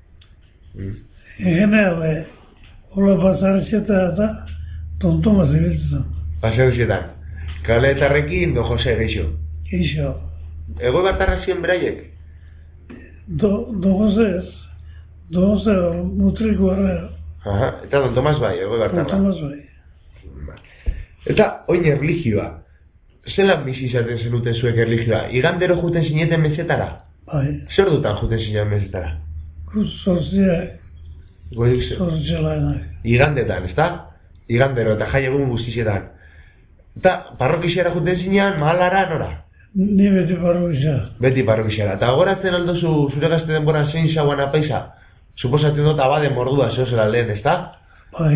Egenean, hola pasarretxeta eta Don Tomas ebiltzen. Pasarretxetan. Kaletarrekin Don Jose geixo. Geixo. Ego batarra ziren beraiek? Don Jose ez. Don Jose mutriko arrera. Eta Don Tomas bai, ego bartarra. Don Tomas bai. Eta oin erligioa. Zelan bizi izaten zenuten zuek erligioa? Igandero juten zineten mesetara? Bai. Zer dutan juten zineten mesetara? Zortziak. Zortzialaenak. Igandetan, ez da? Igandero eta jai egun guztizietan. Eta parrokixera juten zinean, mahalara nora? Ni beti parrokixera. Beti parrokixera. Eta goratzen aldozu zure gazte denboran zein zauan apaisa? Suposatzen dut abade mordua zehozela lehen, ez da? Bai.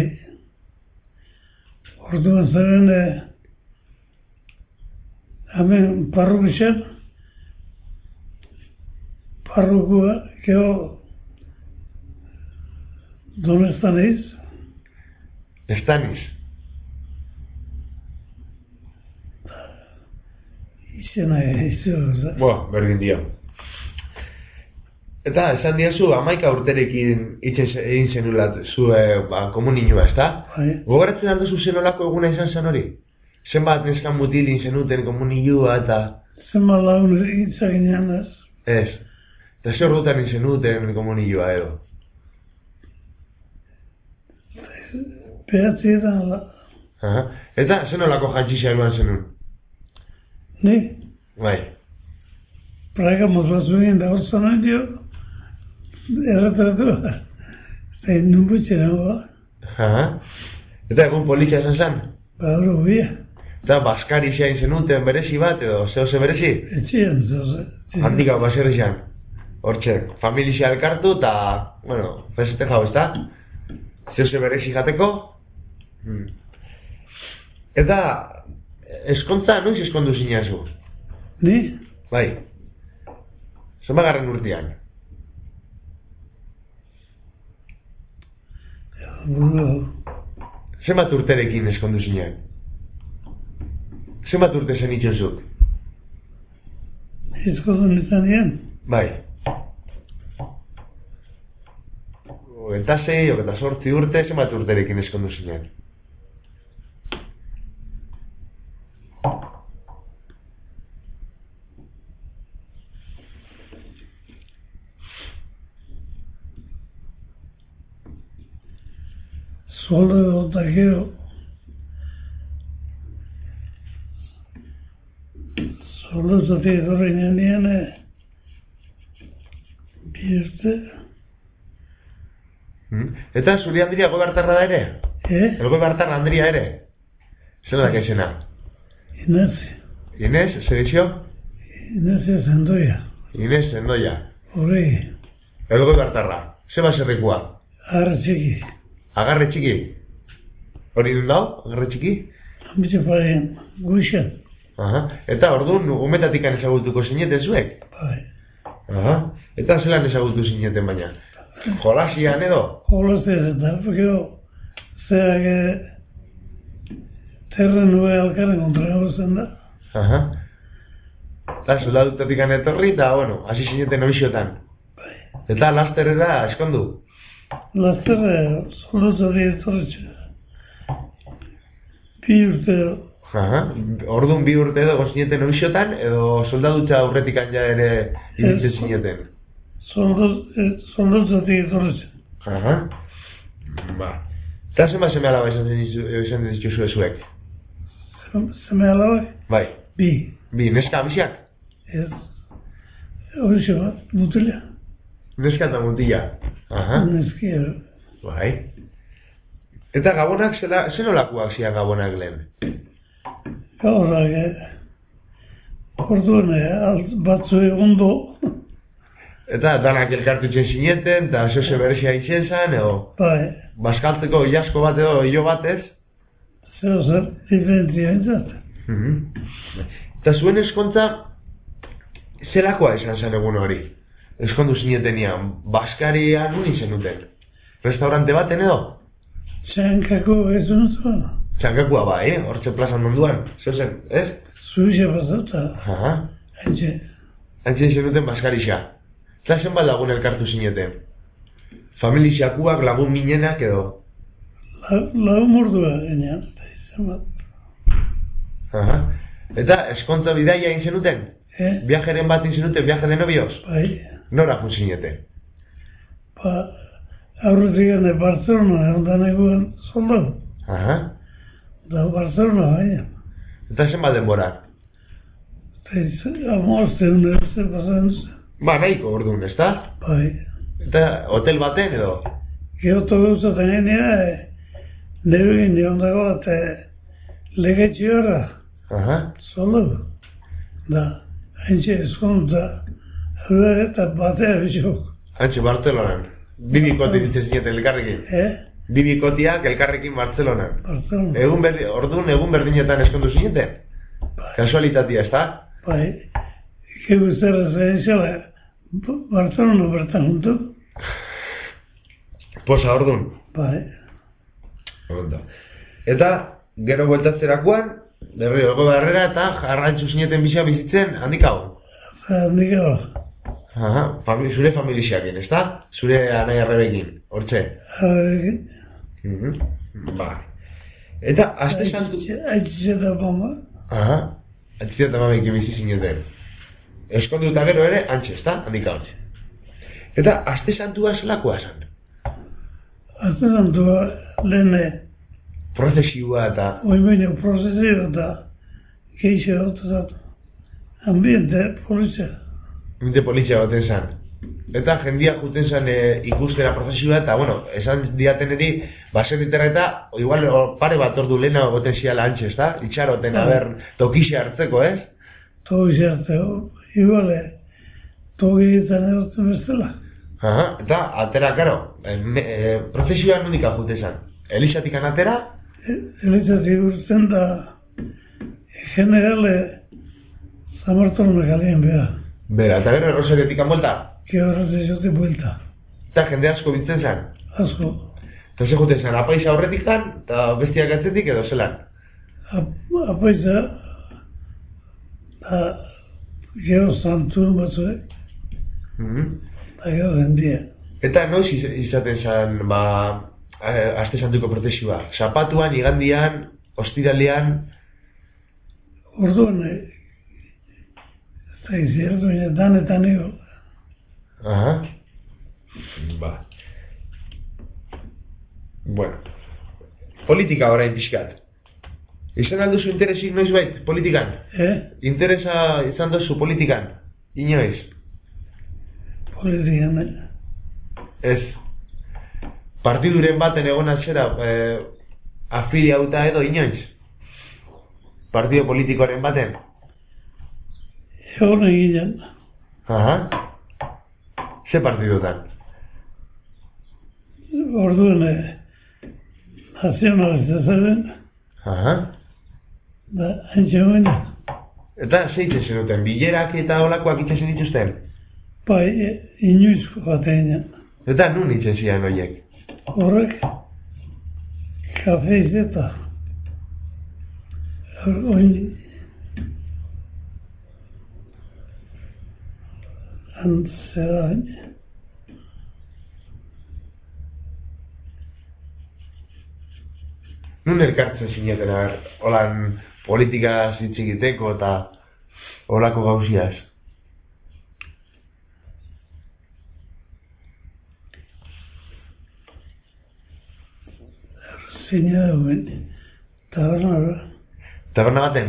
Orduan zeren, hemen parrokixen, parrokua, gero, don Estaniz. Estaniz? Izena izan. Berdin dio. Eta esan diazu, 11 urterekin egin zenulat zue komuninua, ez da? Gogoratzen aldozu zenolako eguna izan zen hori? Zenbat neskan mutilin zenuten komuninua eta... Zenbat lagun itzaginean ez? Ez. Eta zer dutan zenuten komuninua edo? Behatzietan ala. Eta zenolako jantxixia eruan zenun? Ni? Bai. Praga mozbatzuekin da horzan hori dio. Erretratua. Zein nunbutxen hau. Eta egun politxa esan zan? Hori bia. Eta baskari zein zenuten berezi bat edo zehose berezi? Etxian zehose. Handika baserri zan. Hortxe, familia elkartu eta, bueno, fesete jau, ez da? Zehose berezi jateko? Eta, eskontza, noiz eskondu zinazu? Ni? Bai. Zemagarren urtean? Zenbat urterekin eskondu zinean? Zenbat urte zen itxozuk? Eskondu nizan nien? Bai. 6, 28 urte, zenbat urterekin eskondu zinen? Soldo eta gero soldozatik etorri nien 2 urte. Eta zuri Andria gobertarra da ere? El gobertarra Andria ere? Zer da kaixena? Inez. Inez, zer dixo? Inez Sendoia. Inez Sendoia. Hori. El gobertarra. Zer baserrikua? Agarre txiki. Agarre txiki? Hori dut dau, agarre txiki? Ambitxe paren, guixan. Eta orduan, umetatik ezagutuko zineten zuek? Bai. Eta zelan ezagutu zineten baina? Jolasian edo? Jolasian eta, porque zeak terrenue alkaren kontra zen da. Eta soldadutatik etorri eta, bueno, hasi zineten obixotan. Bai. Eta lasterera eskondu? Lasterera, soldadutatik etorritxe. 2 urte edo. Orduan 2 urte edo zineten obixotan, edo soldadutza aurretik ja ere ibiltzen zineten? Soldadutatik etorritxe. Ba. Eta zenba seme alaba izan dituzue zuek? Seme alaba? Bai. 2. 2, neska abisiak? Ez. Horixo bat, mutila. Neska eta mutila? Neskia. Bai. Eta gabonak, zer nolakoak zian gabonak lehen? Gabonak, orduan, batzue ondo. Eta danak elkartutzen zineten, eta zose berezia izen zen, edo? Bai. Baskaltzeko iasko bat edo hilo batez? Zer, diferentzia entzat. Eta zuen eskontza, zelakoa izan zen egun hori? Eskondu zinetenian, Baskaria nun izen duten? Restaurante baten edo? Txankako ez duen. Txankakua bai, hortxe plazan munduan, zer zen, ez? Zuixa pasata. Haintxe. Haintxe izen duten Baskarixa. Eta zenbat lagun elkartu zineten? Familixakuak, lagun minenak edo? Lagun mordua genean, Eta eskontza bidaia egin zenuten? Viajeren bat egin zenuten, viaje de novios? Bai. Nora jun zineten? Aurretik gane Barcelona, ondan eguen soldau. Da Barcelona baina. Eta zenbat denbora? Amorte unibertse pasan zen. Ba, nahiko orduan, ez da? Bai. Eta hotel baten edo? Geoto gauzaten genea, nire egin dion dago, eta legetxe horra. Soldau. Da, haintxe eskonta, eta batea bizok. Haintxe, Barcelonan. Bibikoti ditzen zineten elkarrekin. Bibikotiak elkarrekin Barcelonan. Orduan egun berdinetan eskondu zineten? Kasualitatea, ez da? Bai. Egu zer referenziala, Barcelona bertan juntu. Posa, orduan? Bai. Eta, gero bueltatzerakoan, berriro ego barrera eta jarrantzu zineten bizia bizitzen handik hau? Handik hau. Zure familixakin, ez da? Zure anai arrebekin, hortxe? Arrebekin. Ba. Eta, aste santu... Aitzize eta mama. Aitzize eta mama bizi zineten. Eskondu eta gero ere, antxe, ez da? Handik hau. Eta, aste santua zelakoa zan? Aste santua lehene... Prozesioa eta... Oimenio prozesioa eta... Geixe eta... Ambiente, polizia. Ambiente polizia baten zan. Eta jendia juten zan ikustera prozesioa eta, bueno, esan diateneri, baserritera eta, igual pare bat ordu lehena goten ziala antxe, ez da? Itxaroten, haber, tokixe hartzeko, ez? Tokixe hartzeko, igual, tokixe hartzen bestela. Eta, atera, karo, prozesioa nondik jute zan? Elisatik anatera? Elisatik urtzen da, generale, Zamartolme galien beha. Bera, eta gero Rosariotik anbolta? Gero Rosariotik buelta. Eta jende asko bintzen zan? Asko. Eta ze juten zan, apaiza horretik zan, eta bestiak atzetik edo zelan? Apaiza, gero Santur batzuek, eta gero jendia. Eta noiz izaten zen, aste santuko prozesioa? Zapatuan, igandian, ostiralean? Orduan, ez da iziertu, danetan ego. Aha. Bueno. Politika orain pixkat. Izan alduzu interesik noiz bait, politikan? Interesa izan duzu politikan? Inoiz? Politikan, Ez. Partiduren baten egon atzera, afiliauta edo inoiz? Partido politikoaren baten? Egon eginen. Aha. Ze partidotan? Orduan, nazionalista zeben. Aha. Da, haintxe Eta zeitzen zenuten, bilerak eta olakoak itxasen dituzten? Bai, inoizko batean. Eta nun itxen zian horiek? Horrek, kafeiz eta oin antzera Nun elkartzen zineten, holan politika zitzikiteko eta holako gauziaz? Zinea duen, taberna. Taberna baten?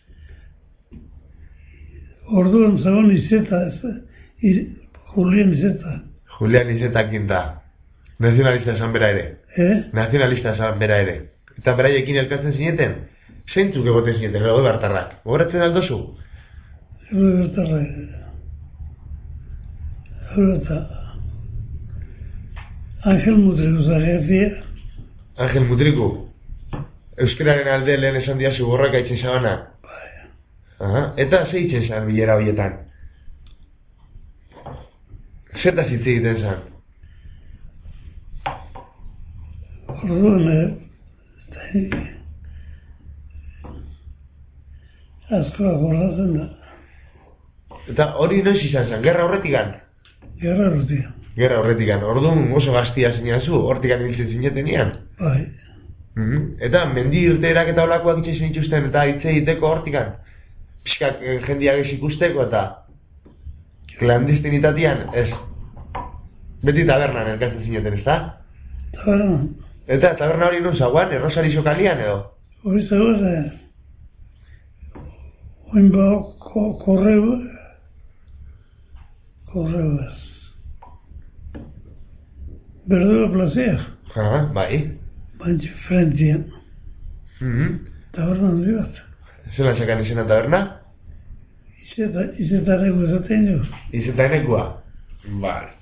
Orduan zagon izeta, Julian izeta. Julian izeta kinta. Nazionalista esan bera ere. Nazionalista esan bera ere. Eta beraiekin elkartzen zineten? Zeintzuk egoten zineten, Elgoi Bartarrak? Gogoratzen aldozu? Elgoi Bartarrak. Eta Angel Mutriku zareatia. Angel Mutriku? Euskararen alde lehen esan diazu borraka itxen zabana? Bai. Eta ze itxen zan bilera horietan? Zetaz hitz egiten zan? Orduan, askoa gorratzen da. Eta hori noiz izan zen, gerra horretikan? Gerra horretikan. Gerra horretikan, orduan oso gaztia zinazu, hortikan hiltzen zineten nian? Bai. Eta mendi irteerak eta olakoak itxezen itxusten eta hitz egiteko hortikan? Piskak jendiak ez ikusteko eta klandestinitatean, ez? Beti tabernan elkartzen zineten, ez da? Tabernan. Eta taberna hori nun zagoan, Rosarizo kalian edo? Hori zagoan, oin korreu ez. Berdura plazia. Bai. Bantxe frentzian. Taberna handi bat. Zelan sakan izena taberna? Izetareko ezaten jo. Izetarekoa? Bale.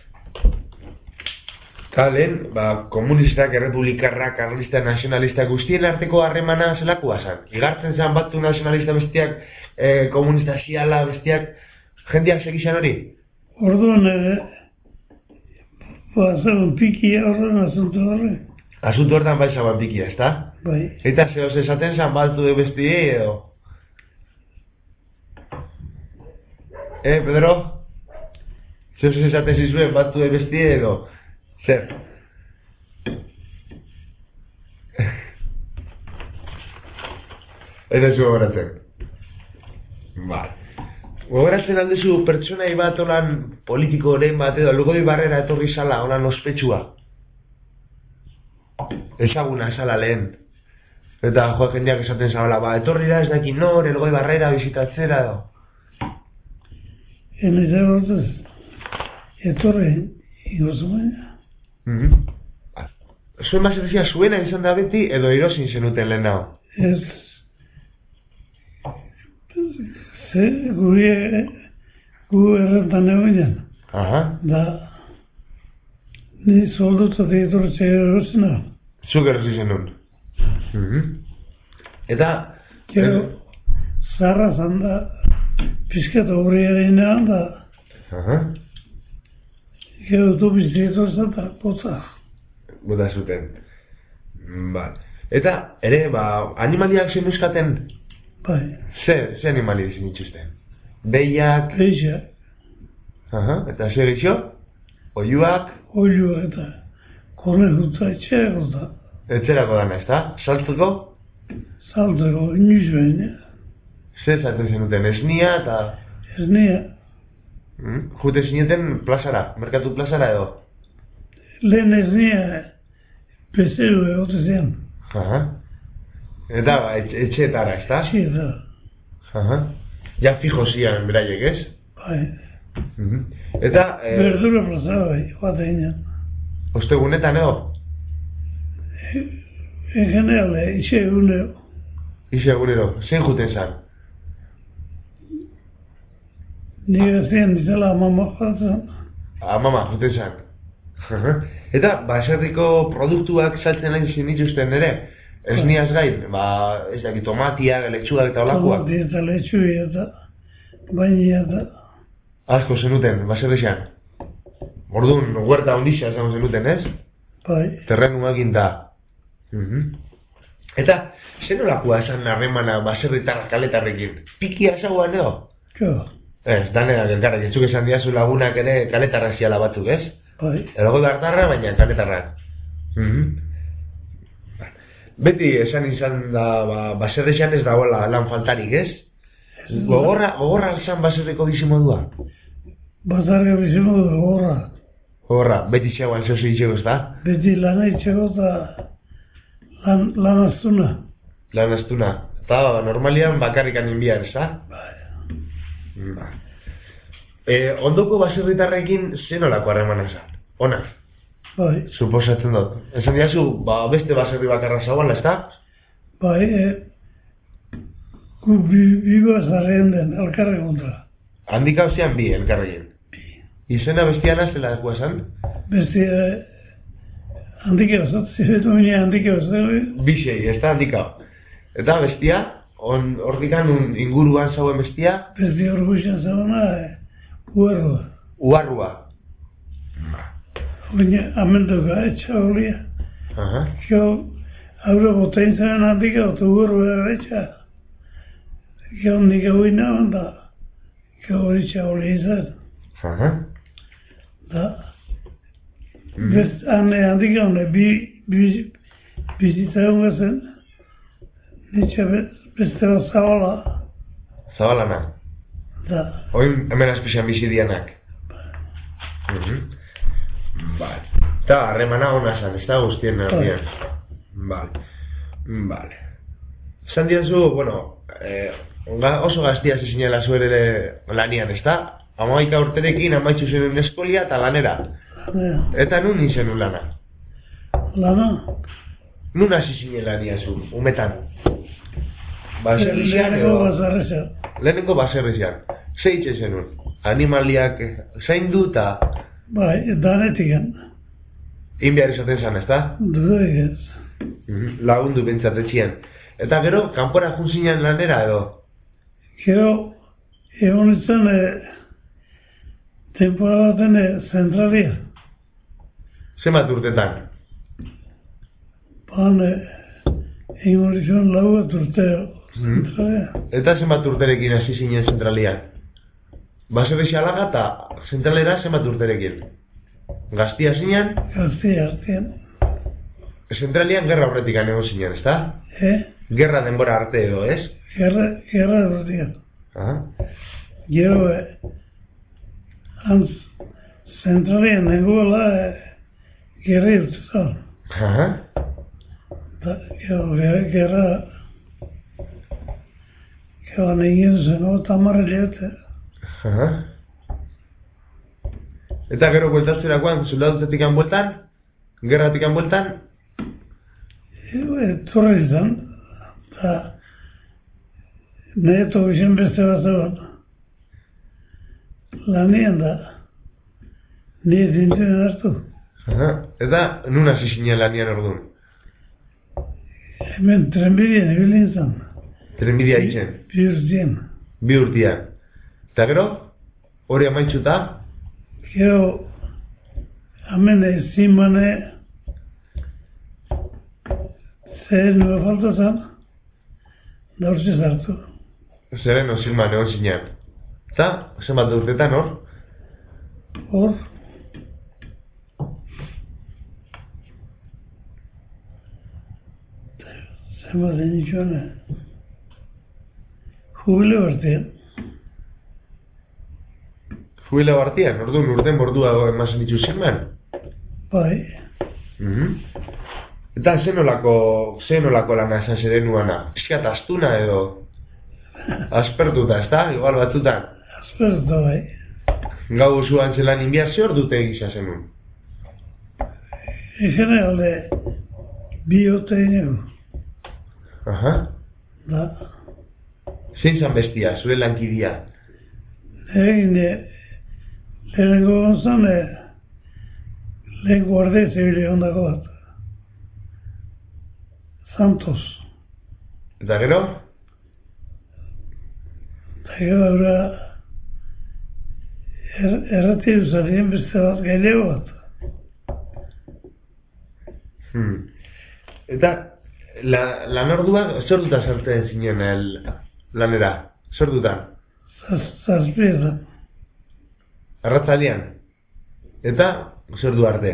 Lehen, komunistak, errepublikarrak, karlista, nazionalista guztien arteko harremana zelakoa zan. Igartzen zan batu nazionalista bestiak, komunista ziala bestiak, jendeak segizan hori? Orduan zaban pikia horren asunto horre. Asunto horretan bai zaban pikia, ez da? Bai. Eta zehoz esaten zan batu bestie edo? Pedro? Zehoz esaten zizuen batu bestie edo? Zer? Ez da zu gogoratzen? Bai. Gogoratzen aldezu pertsonai bat holan politikoren bat edo Elgoi Barrera etorri zala holan ospetsua? Ezaguna zala lehen. Eta joa jendeak esaten zabala, etorri da ez dakin nor, Elgoi Barrera bizitatzera edo? Enaiza gortuz, etorri igozu baina. Zuen bazetezia zuena izan da beti edo erosin zenuten lehen hau? Ez. Gu errentan egoinen. Da, ni soldutzat egitorretxe erosin hau. Zuk erosin zenun? Eta... Gero, zarra zanda, pizketa obriaren egan da. Gero autobizti etortzen eta bota. Bota zuten. Eta, ere, animaliak zen euskaten? Bai. Ze animali zen itxusten? Behiak? Behiak. Eta ze geixo? Oiuak? oilua eta korrejutza etxerako da. Etxerako dana, ez da? Saltzeko? Saltzeko, inoiz behin. Zer zaten zenuten, esnia eta... Esnia. Jute zineten plazara, merkatu plazara edo? Lehen esnia pezeru egote zen. Eta etxeetara, ez da? Etxeetara. Ja fijo zian beraiek, ez? Bai. Eta... Berdura plazara bai, joate ginen. Ostegunetan edo? En general, ixe egunero. Ixe egunero, zein juten zan? Nire zien dizela amama joatzen. Amama juten zan. Eta, baserriko produktuak saltzen nahi zinituzten ere? Esniaz gain, ez dakit, tomatiak, letxuak eta olakoak? Tomati eta letxui eta baini eta... Asko zenuten, baserrexan? Orduan, huerta ondixia zenuten, ez? Bai. Terrenuak inda. Eta, zen olakoa esan harremana baserritarra kaletarrekin? Pikia zauan edo? Ko. Ez, danenak elkarrak, etzuk esan diazu lagunak ere kaletarra ziala batzuk, ez? Bai. Erago dartarra, baina kaletarrak. Beti esan izan da, baserrexan ez dagoela lan faltarik, ez? Gogorra izan baserriko bizimodua? Baserriko bizimodua, gogorra. Gogorra, beti xegoan zeu itxego, ez da? Beti lan itxego eta lan astuna. Lan astuna. Eta normalian bakarrikan inbiar, ez da? Bai. Ondoko baserritarrekin zen olako harremana zan? Ona? Bai. Suposatzen dut. Esan diazu, beste baserri bakarra zauan, ez da? Bai, gu bigoaz arrean den, elkarre kontra. Handik hau zean bi, elkarrekin? Bi. Izena bestiana zela eskua esan? Bestia, handik hau zat, ziretu mine handik hau zat. Bisei, ez da handik hau. Eta bestia, hordikan inguruan zauen bestia? Bestia orguixan zauna, uarrua. Uarrua. Baina, amenduka, etxagolia. Kio, haure botein zaren handik hau, eta uarrua etxa. Kio, handik hau inaban da. Kio, hori txagolia izan. Da. Handik hau, bizitzagun gazen. Nitxe bestera zabala. Zabalana? Da. Oin hemen azpixan bizidianak? Vale. Eta harremana hona zan, ez da guztien nerdian? Vale. Zan diazu, bueno, oso gaztia zezinela zuere lanian, ez da? 11 urterekin amaitzu zenun eskolia eta lanera. Eta nun nintzen lana? Lana? Nun hasi zinen lania zu, umetan? Baserrizian edo? Lehenengo baserrizian. Zeitxe zenun? Animaliak zaindu eta... Bai, danetikan. Inbiar izaten zan, ez da? Dudaik ez. Lagundu bentsatetxien. Eta gero, kanpora junzinean lanera edo? Gero, egon izan temporada baten zentralia. Zenbat urtetan? Egon izan laugat urteo zentralia. Eta zenbat urterekin hasi zinen zentralian? Baserri xalaga eta zentralera zenbat urterekin? Gaztia zinen? Gaztia. Zentralian gerra horretik anego zinen, ez da? Gerra denbora arte edo, ez? Gerra horretik. Gero, zentralian nengoela gerri urtetan. Gerra... Gero negin zen, tamarra lehote. Eta gero bueltatzerakoan, zuldatzetik bueltan? Gerratik bueltan? Torre izan. Eta... Neto izan beste bat zegoen. Lanien da. Nire dintzen hartu. Eta nun hasi zinen lanian orduan? Hemen trenbidean ebilin zan. Trenbidea itzen? Bi urtian. Eta gero, hori amaitzuta? Gero, hemen zinbane zer nire falta zan, da urte zartu. Zeren zinbane hon zinean. Eta, zenbat urtetan hor? Hor, Zenbaten itxuan, jubile bartean. Jubile bartean, orduan urten bordua emasen ditu zinman? Bai. Eta zenolako lana esan zerenuana? Piskat astuna edo? Aspertuta, ez da? Igual batzutan? Aspertuta, bai. Gau zuan zelan inbiar, ze hor dute egisa zenun? En alde, bi ote nego. Aha. Da. Zein zan bestia, zure lankidia? Lehenengo gonzan, lehen guarde zibile ondako bat. Santos. Eta gero? Eta gero aurra erratiru zarien beste bat gailego bat. Eta lan orduan, zer duta sartzen zinen lanera? Zer duta? Zazpietan. Arratzalian? Eta zer du arte?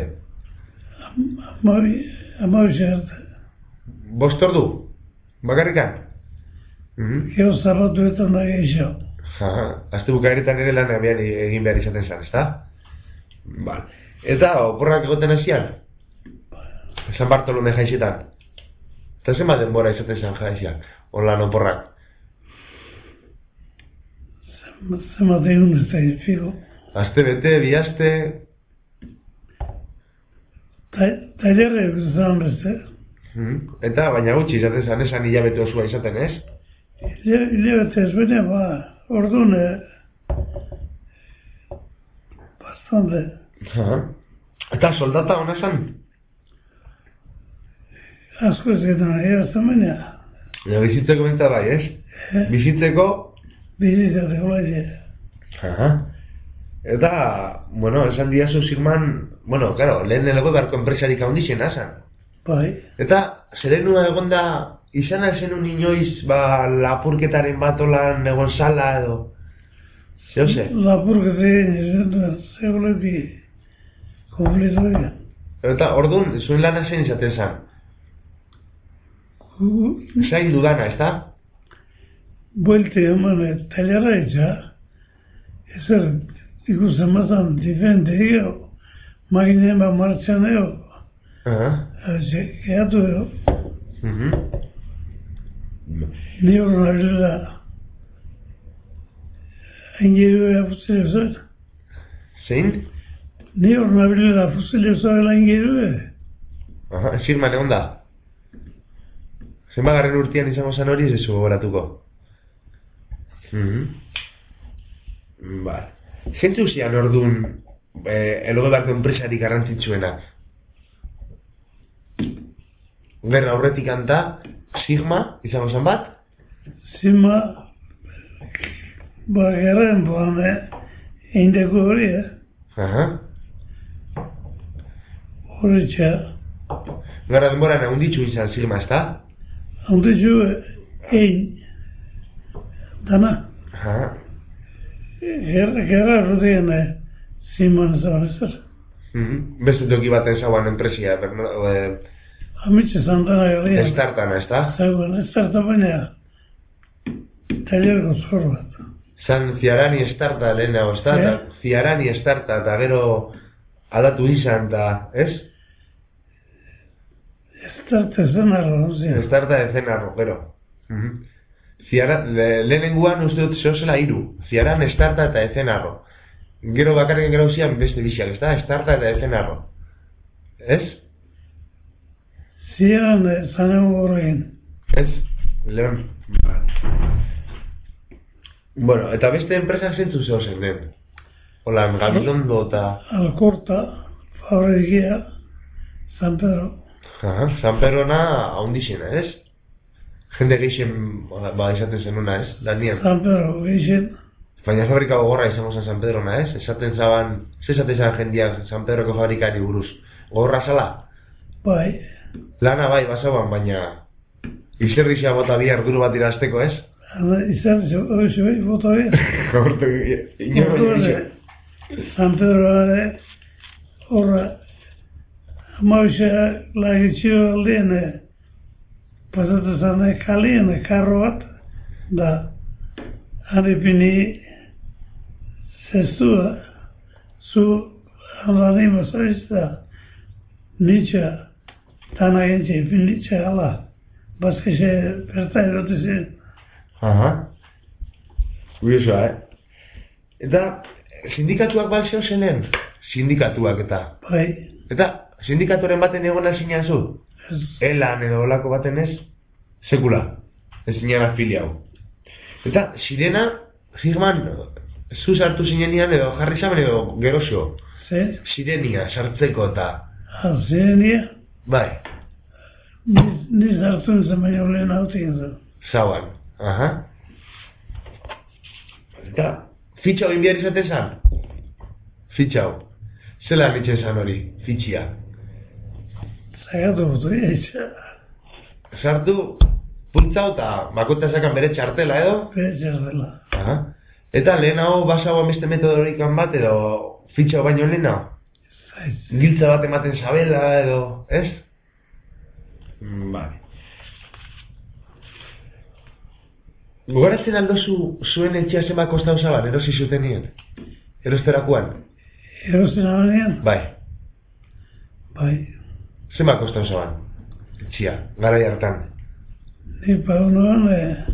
Amabixe arte. Bost ordu? Bakarrikan? Gero zarratuetan da gehiago. Azte bukaeretan ere lan egin behar izaten zan, ezta? Eta oporrak egoten hasian? San Bartolome jaixetan? Eta zenbat denbora izaten zan jaixean? Olan oporrak? Zenbat egun ez da izpiko. Azte bete, bi aste... Tailerre ikusten beste. Eta baina gutxi izaten zan, esan hilabete osua izaten, ez? Hilabete ez baina, orduan, bastante. Eta soldata hona zan? Asko ez getan erazten baina. Bizitzeko benta bai, ez? Bizitzeko? Bizitzeko bai. Eta, bueno, esan diazu Sigman, bueno, claro, lehen delego beharko enpresarik handixen azan. Bai. Eta, zerenua egonda, izan zenun inoiz, lapurketaren bat olan egon sala edo? Zeo ze? Lapurketaren, zegoeleti, konflitu dira. Eta, orduan, zuen lana zen izaten zan? Zain dudana, ez da? Buelte eman, tailerra etxa, ezer ikusten mazan diferente ego, makinen bat martxan ego, gehiatu ego. Ni hor nabilela, aingeru fuzile zoen. Zein? Ni hor nabilela fuzile zoen aingeru Sigman egon da? Zenbagarren urtean izango zan hori ez zu gogoratuko? Zentu zian orduan elogebarko enpresarik garrantzitsuenak? Gerra aurretik anta, Sigma, izango zen bat? Sigma, gerraren poan, eindeko hori, hori txea. Gerra denboran ahonditxu izan Sigma, ez da? Ahonditxu dana. Gerra errutien Sigman ezaban ez da. Beste toki baten zauan enpresia, Amitxe zantana gari. Estartana, ez da? Zauan, estarta baina tailerko zor bat. Zan Ziarani estarta lehenago, ez da? Ziarani estarta eta gero aldatu izan, ez? Estarta ezenarro, no zian. Estarta ezenarro, gero. Lehenenguan uste dut zehozela hiru. Ziaran, estarta eta ezenarro. Gero bakarrik gero zian beste biziak, ez da? Estarta eta ezenarro. Ez? Ziaran zanen horrein. Ez? Lehen. Bueno, eta beste enpresak zentzu zehozen den? Holan, Gabilondo eta... Alkorta, Fabrikia, San Pedro. San Pedrona haundixena, ez? Jende geixen izaten zenuna, ez? Danian. San Pedro geixen. Baina fabrika gogorra izango zen San Pedrona, ez? Esaten zaban, esaten zaban jendiak San Pedroko fabrikari buruz. Gogorra zala? Bai. Lana bai, basaban, baina... Izerrizia bota bihar duro bat irazteko, ez? Izerrizia bota bihar? Gortu, inoa San Pedro horra... Mausea lagitxio aldien pasatzen zane kalien karro bat, da haripini zestua, zu handanima zaizta, nitsa, tana gentxe, fin nitsa ala, bazkexe berta erotizien. Aha. Kuriosoa, Eta sindikatuak balzeo zenen? Sindikatuak eta. Bai. Eta sindikatoren baten egon zinean zu? Elan edo olako baten ez? Sekula. Ez zinean afiliau. Eta sirena, Zigman, zu sartu zinean edo jarri zamen edo gerosio? Zer? Sirenia, sartzeko eta... Sirenia? Bai. Ni sartu zen baino lehen hautien zen. Zauan, aha. Eta, fitxau inbiar izaten zan? Fitxau. Zela nitzen zan hori, fitxia? Zagatu botu, Sartu, pultzau eta bakota zakan bere txartela edo? Bere txartela. Aha. Eta lehenago basau amiste metodorikan bat edo fitxau baino lehenago? Giltza bat ematen zabela edo, ez? Vale. Gogoratzen aldozu zuen etxea zema kostau zaban, erosi zuten nien? Erosterakuan? Erosten abanean? Bai. Bai. Zema kostau zaban? Etxea, garai hartan. Ni paunoan,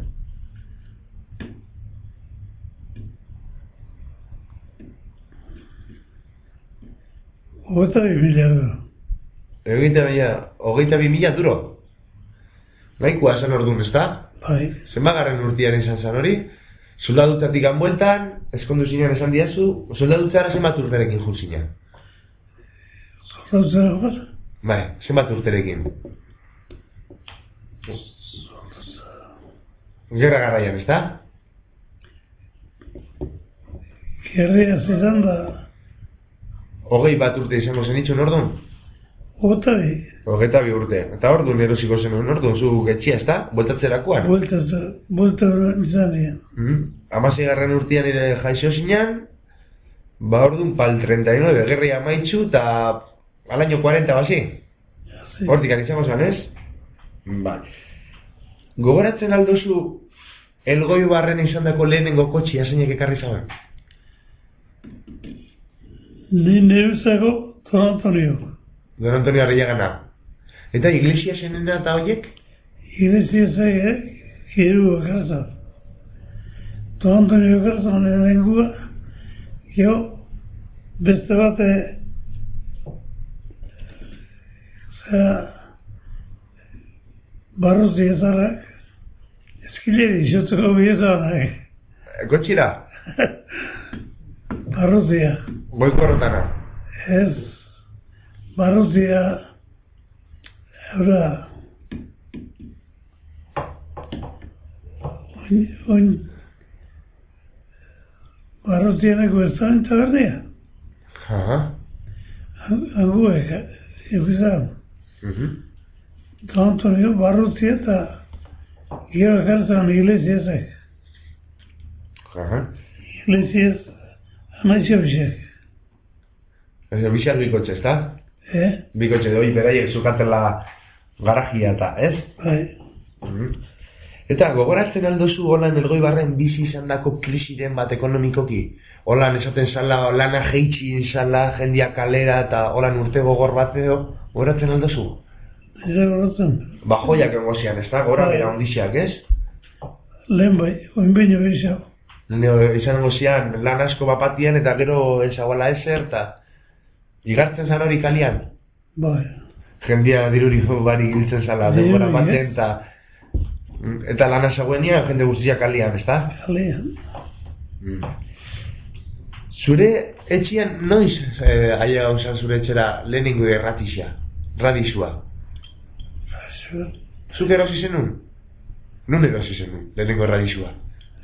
Hogeita 2.000 euro. Hogeita 2.000 duro? Nahikoa esan orduan, ez da? Bai. Zenbagarren urtean izan zan hori? Soldadutatik ganbueltan, eskondu zinean esan diazu, soldadutzara zenbat urterekin jun zinean? Soldadutzara bat? Bai, zenbat urterekin? Gerra garaian, ez da? Gerria zizan da... 21 urte izango zen itxun orduan? Hogeita 2 urte. Eta orduan erosiko zenuen orduan, zu getxia, ez da? Bueltatzerakoan? Bueltatzerakoan izan dien. 16. urtean ere jaixo zinean, ba orduan pal 39, gerria amaitzu, eta al año 40, basi? Hortikan izango zen, ez? Bai. Gogoratzen aldozu Elgoi Barren izan dako lehenengo kotxia zeinek ekarri zaben? Ni neruzako Don Antonio. Don Antonio Arrellagana. Eta iglesia zenena eta horiek? Iglesia zei, Giru ekarza. Don Antonio ekarza lehenengua, jo, beste bate, barrozi ezarrak, eskileri xotuko biezanak. Kotxira? Barrozia. Goikorrotana? Ez. Barrozia... Eura... Barrozianeko ez da entzagardia. Aha. Anguek, egizan. Don Antonio Barrozia eta... Gero ekartzen iglesia ezak. Aha. Iglesia ez... Anaitxo bixek. Ez bixak bikotxe, ez da? Bikotxe doi beraiek zukatela garajia eta, ez? Bai. Eta gogorazten aldozu holan Elgoi Barren bizi izan dako krisiren bat ekonomikoki? Holan esaten zala, lana jeitsi izala, jendia kalera eta holan urte gogor bat edo, gogoratzen aldozu? Ez gogoratzen. Ba joiak engozian, ez da? Gora bera ondixak, ez? Lehen bai, oin baino behizau. Izan gozian, lan asko bapatien eta gero ezaguala ezer eta igartzen zan hori kalian? Bai. Jendia diruri bari giltzen zala, denbora baten eta lan azaguenia jende guztiak kalian, ez da? Kalian. Zure etxian noiz aia gauzan zure etxera lehenengo erratixia, radizua? Zuk erosi zenun? Nun erosi zenun, lehenengo radizua?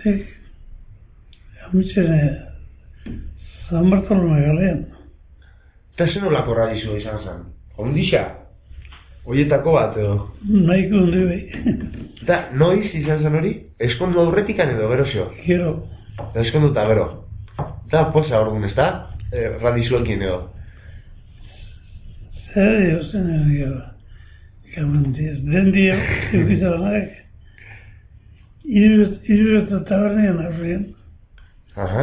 Amitzene, San Bartolome galean. Eta zen olako radizua izan zen? Ondixa? Oietako bat edo? Nahiko ondi bai. Eta noiz izan zen hori? Eskondu aurretikan edo gero zio? Gero. Eskondu eta gero. Eta posa orduan, ez da? Radizuekin edo? Zer dio zen gero. Gamantiz, den dio, eukizanak, irueta tabernean aurrean. Aha.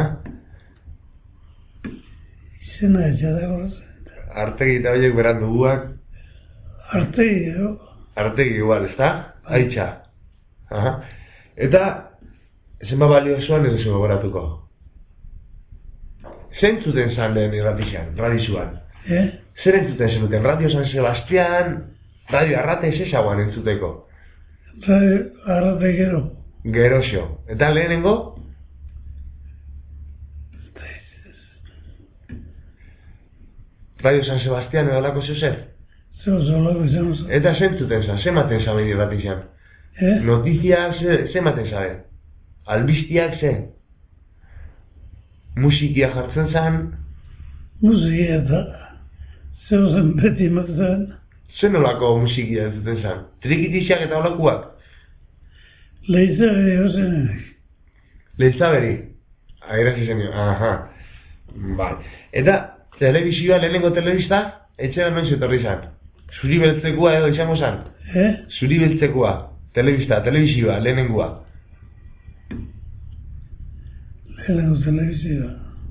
Izena etxada gortzen. Artegi eta horiek beran duguak. Artegi, Artegi igual, ezta? Aitxa. Aha. Eta, zenba balio zuan ez duzu gogoratuko. Zentzuten zan lehen irratixan, radiozuan. Zer entzuten zenuten? Radio San Sebastián, Radio Arrate esaguan entzuteko. Radio Arrate gero. Geroxo. Eta lehenengo? Radio San Sebastián edo lako zeuzen? Zolako zeuzen. Eta zentzuten zan, zematen zabe irratixan? Notiziak zematen zabe? Albiztiak ze? Musikia jartzen zan? Musikia eta zeuzen beti matzen. Zer nolako musikia entzuten zan? Trikitixak eta olakuak? Lehizaberi ozenenek. Lehizaberi? Aira zizenio, aha. Bai. Eta, telebizioa lehenengo telebista, etxera noiz etorri zan? Zuri beltzekua edo izango zan? Zuri beltzekua, telebizioa, lehenengoa. Lehenengo telebizioa.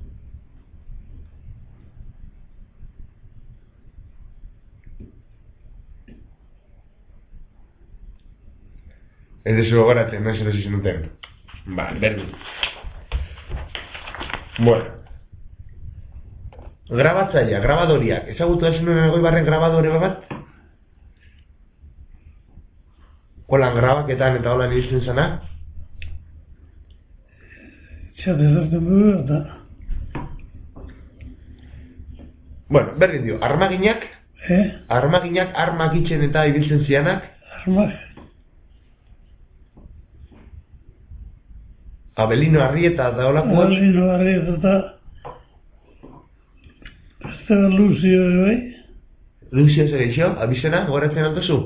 Ez dezu gogoratzen, noiz erosi zenuten. Ba, berdin. Bueno. Grabatzaia, grabadoriak. Ezagutu da zenuen Elgoibarren grabadore bat? Holan grabaketan eta holan iristen zana? Txatezartzen dugu eta... Bueno, berdin dio, armaginak? Armaginak, armak itxen eta ibiltzen zianak? Armak? Abelino Arrieta da holakoa? Abelino Arrieta eta... Ez da Lucio bai? Lucio zer eixo? Abizena, goratzen altozu?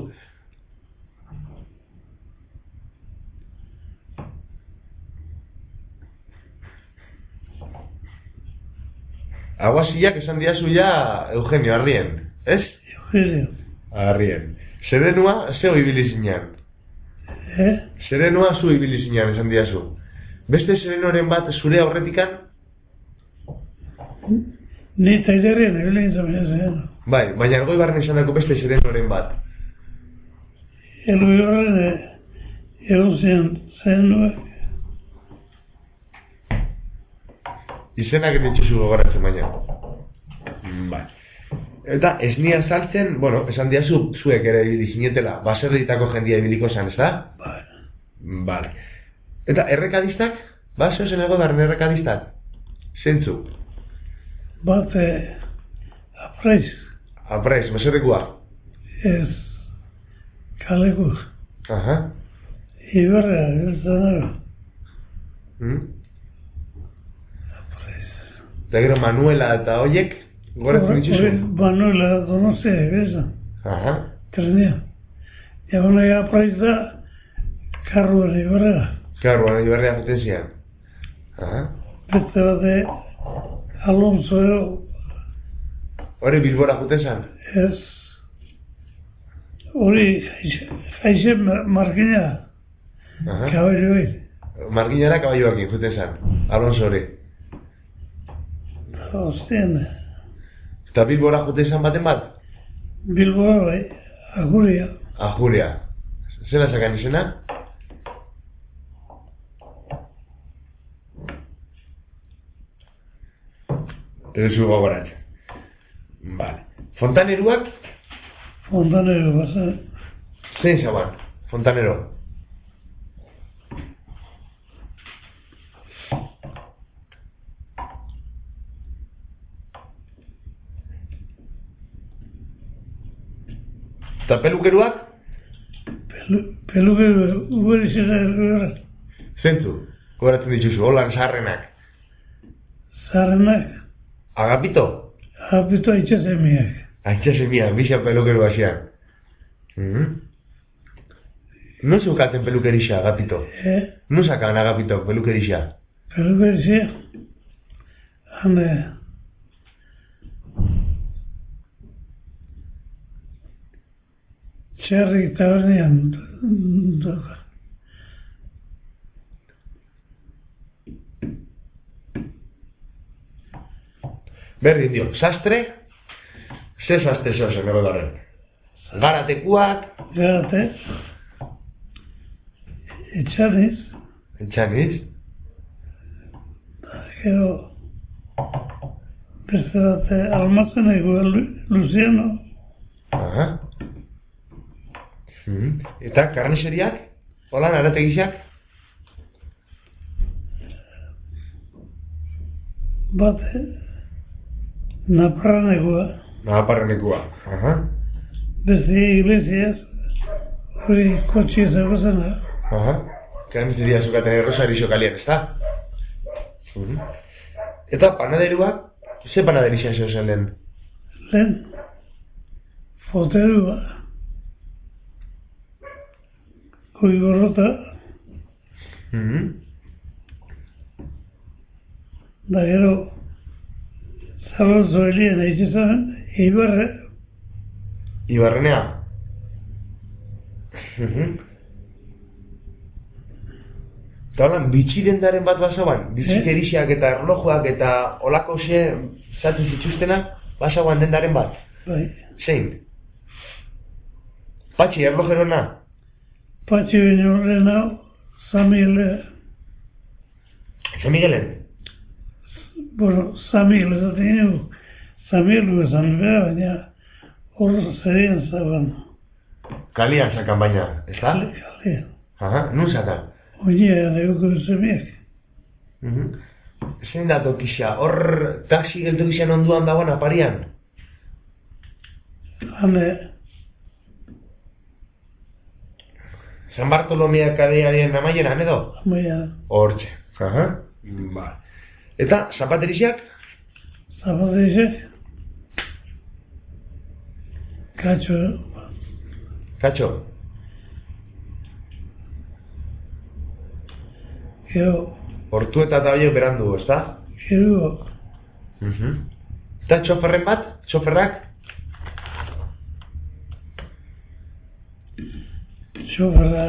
Aguazilak esan diazu ja Eugenio Arrien, ez? Eugenio. Arrien. Serenua, zeo ibili zinean? Serenua zu ibili zinean esan diazu. Beste serenoren bat zure aurretikan? Ni tailerrien ebilin zamen zen. Bai, baina Elgoibarren izan dako beste serenoren bat. Elgoibarren egon zen nuek. Izenak ditzuzu gogoratzen baina. Bai. Eta esnian saltzen, bueno, esan diazu zuek ere ibili zinetela, baserritako jendia ibiliko zen, ez da? Bai. Vale. Eta errekadistak? Ba, zeuzen Elgoibarren errekadistak? Zentzu? Bat, apraiz. Apraiz, baserrikoa? Ez, kaleku. Aha. Iberra, ez da nago. Apraiz. Eta gero Manuela eta hoiek, goratzen ditzuzu? Manuela Donostia, beza. Aha. Trenia. Egon nahi apraiz da, karruan Iberra. Karruan Iberra jaten zian. Aha. Beste bate, Alonso ero. Hori Bilbora juten zan? Ez. Hori, jaixe margina. Kabailo hori. Marginara kabaioakin juten zan, Alonso hori. Hostien. Eta Bilbora juten zan baten bat? Bilbora bai, Ajuria. Ajuria. Zela zakan izena? Ez zu gogoratzen. Vale. Fontaneruak? Fontanero, basa. Zein zaban, Fontanero? Eta pelukeruak? Pelukeru, uberi zera errora. Zentzu, gogoratzen dituzu, holan sarrenak. Sarrenak? Agapito? Agapito aitxasemiak. Aitxasemiak, bisa pelukeru hasian. No zukaten pelukerixa, Agapito? No sakan Agapito pelukerixa? Pelukerixa? Hande... Txerrik tabernean doka. Berdin dio, sastre, ze sastre zozen, ego darren. Garatekuak. Garate. Etxaniz. Etxaniz. Gero, beste bate almazeneko Luciano. Aha. Eta karniseriak? Hola, narategiak? Bate, Naparranekoa. Naparranekoa, aha. Beste iglesiaz, hori kotxi ezako zena. Aha. Karniseria zukaten errosario kalian, ez da? Eta panaderuak, ze panaderizia zen lehen? Lehen, foterua. Koi gorrota. Da gero, zabal zoelien eitzetan, Ibarre. Ibarrenea? Eta holan, bitxirendaren bat basaban, bizikerixiak eta erlojuak eta olako ze zaten zituztenak, basaban dendaren bat? Bai. Zein? Patxi, erlojerona? Patxi bine horren hau, Samile. Samigelen? Bueno, Samile zaten egu. Samilu esan beha, baina hor zerien zaban. Kalian zakan baina, ez da? Kalian. Aha, nun zakan? Oinean eguko zemiek. Zein da tokisa, hor taxi geltokisean onduan dagoen aparian? Hane. San Bartolomea kadearen amaieran edo? Amaieran. Hortxe. Aha. Ba. Eta, zapateriziak? Zapateriziak? Katxo. Katxo? Gero. Hortu eta tabiok berandu, ez da? Gero. Eta txoferren bat? Txoferrak? Txoferra...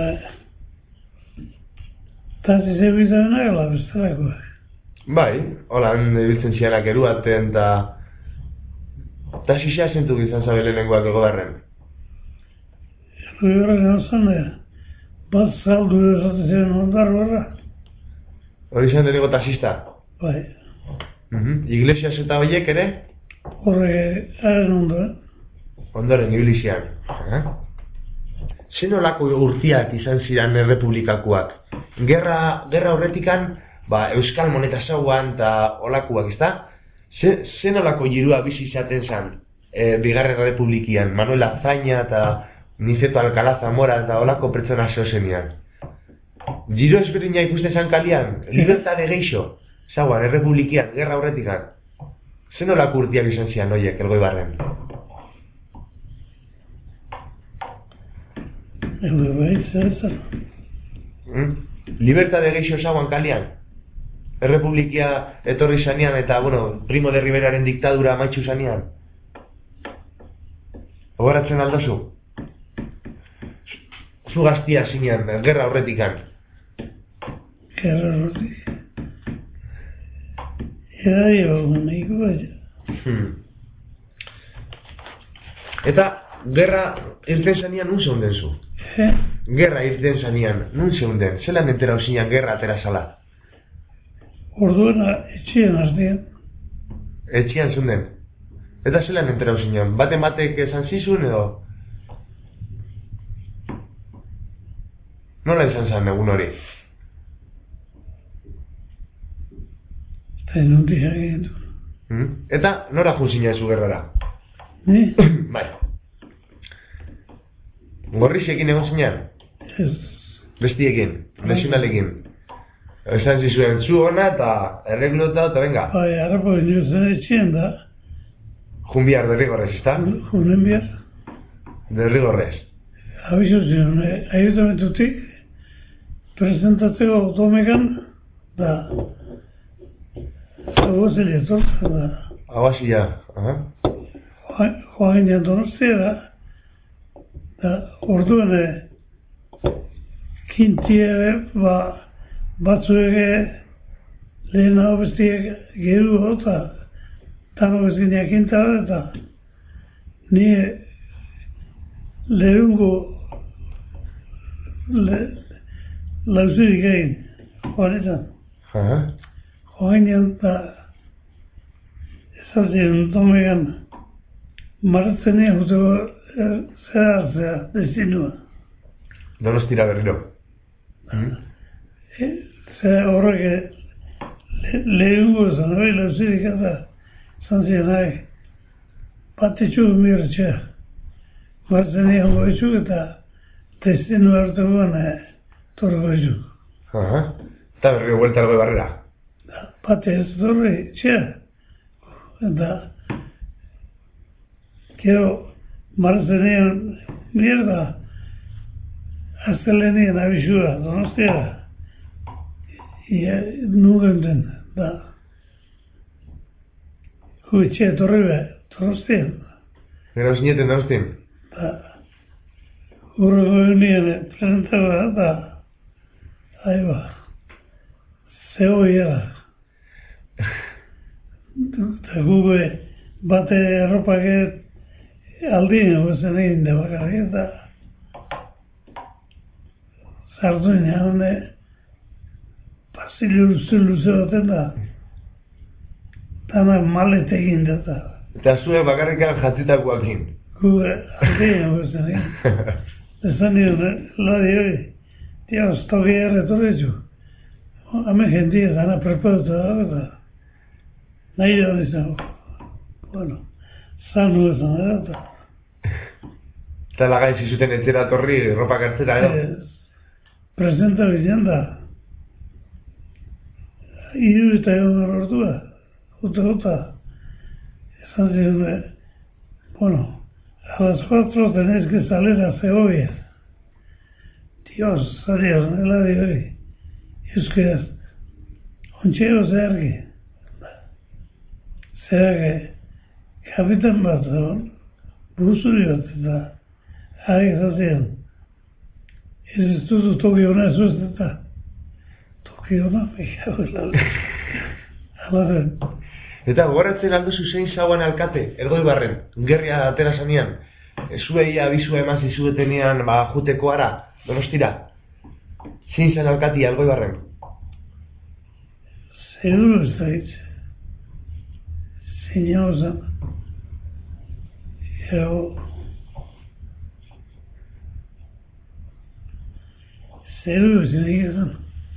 Tazi zerbitaren agala bestelako. Bai, holan ibiltzen zianak eruaten eta... Tazi xa zentuk izan zabelenengoak egodarren? Erruiorren hauzen da, bat zaldu esaten ziren ondar barra. Hori izan deneko tasista? Bai. Iglesias eta horiek ere? Horrek haren ondoren. Ondoren, iglesian. Zen olako urtiak izan ziren errepublikakoak? Gerra horretikan, Euskal Moneta zauan eta olakoak, ez da? Zen olako jirua bizi izaten zen Bigarren Republikian? Manuel Azaña eta Niceto Alcalá Zamora eta olako pertsona zeozenian. Giro ezberdina ikusten zan kalian, libertade geixo, zauan, errepublikian, gerra horretikan. Zen olako urtiak izan zian horiek, Elgoibarren? Elgoibarren zer zen? Libertade geixo zauan kalian? Errepublikia etorri zanean eta, Primo de Riveraren diktadura maitxu zanean? Ogoratzen aldozu? Zu gaztia zinean, gerra horretikan? Gerra horretik. Edari hau nahiko baina. Eta, gerra irten zanean nun zeunden zu? Gerra irten zanean, nun zeunden? Zelan entera zinean gerra atera zala? Orduena etxien azdean. Etxean zeunden? Eta zelan entera zinean? Batek esan zizun edo? Nola izan zen egun hori? Eta enunti jakin du. Eta nora juzina zu gerrara? Ni? Bai. Gorrixekin egon zinean? Ez. Bestiekin, nazionalekin. Esan zizuen zu hona eta erreglota eta venga. Bai, harrapo ino zen etxien da. Junbiar derrigorrez, ezta? Junen bihar. Derrigorrez. Abizu ziren, ayuntamentutik presentatzeko automekan da agozile etortzen da. Agozila, aha. Joan ginen Donostia da Orduan, kintiere, batzuek lehen hau bestiek gehu eta tano bezgineak kintar eta ni lehungo lauzurik egin, joanetan. Joanean eta ezazien domegan maratzen juteko zehazea destinua. Donostira berriro. Horrek lehungo zen, lauzurik eta zantzien nahi batitxu mirtxea. Maratzen hongo etxuk eta destinu hartu guen torreko etxuk. Eta berriro vuelta algoi barrera? Bate ez torre etxea. Eta gero maratzen mierda aztelenien abisua, Donostia. Nugen den, da. Etxea torre be, Donostien. Gero zineten Donostien? Da. Urrego egunien presentagoa da. Aiba. Zeo hiela. Eta gube bate erropak aldien guzen egin da bakarrik eta zartuin egon pasilio luze baten da dana malet egin da eta eta zue bakarrikan jatzitakoak egin? Gube aldien guzen egin. Esan nion, ladi hori, Dios, toki erretorretxu. Hame jentia dana prepauta da eta nahi da izan, bueno, zanu ezan da. Eta lagai zizuten etxera torri, ropak hartzera, edo? Presenta bizian da. Iru eta egon horretua, jota. Esan ziren, bueno, a las 4 tenés que salir a Segovia. Dios, salias, nela di hori. Euskaz, ontxeo zeharki. Zeharki, kapitan bat, buruzuri bat, eta ari zazien. Ez duzu toki hona zuz, eta toki hona, mekago lalde. Alazen. Eta gogoratzen alduzu zein zauan alkate, Elgoi barren, gerria atera zanean, zuei abizua eman zizuetenean juteko ara, Donostira. Zein zen alkati Elgoi barren? Seguro ez da hitz. Zein hau zen. Ego... Seguro ez da zen.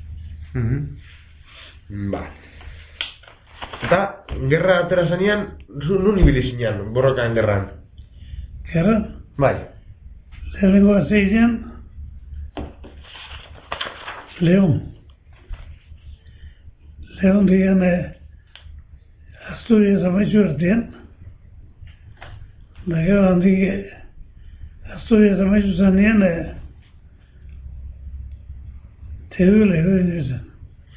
Ba. Eta, gerra atera zanean, nun ibili zinean, borrokaen gerran? Gerran? Bai. Lehenengo azeidean, León digan Asturias amaitxu ertien, da gero handik Asturias amaitxu zanean Teruel egoen izan.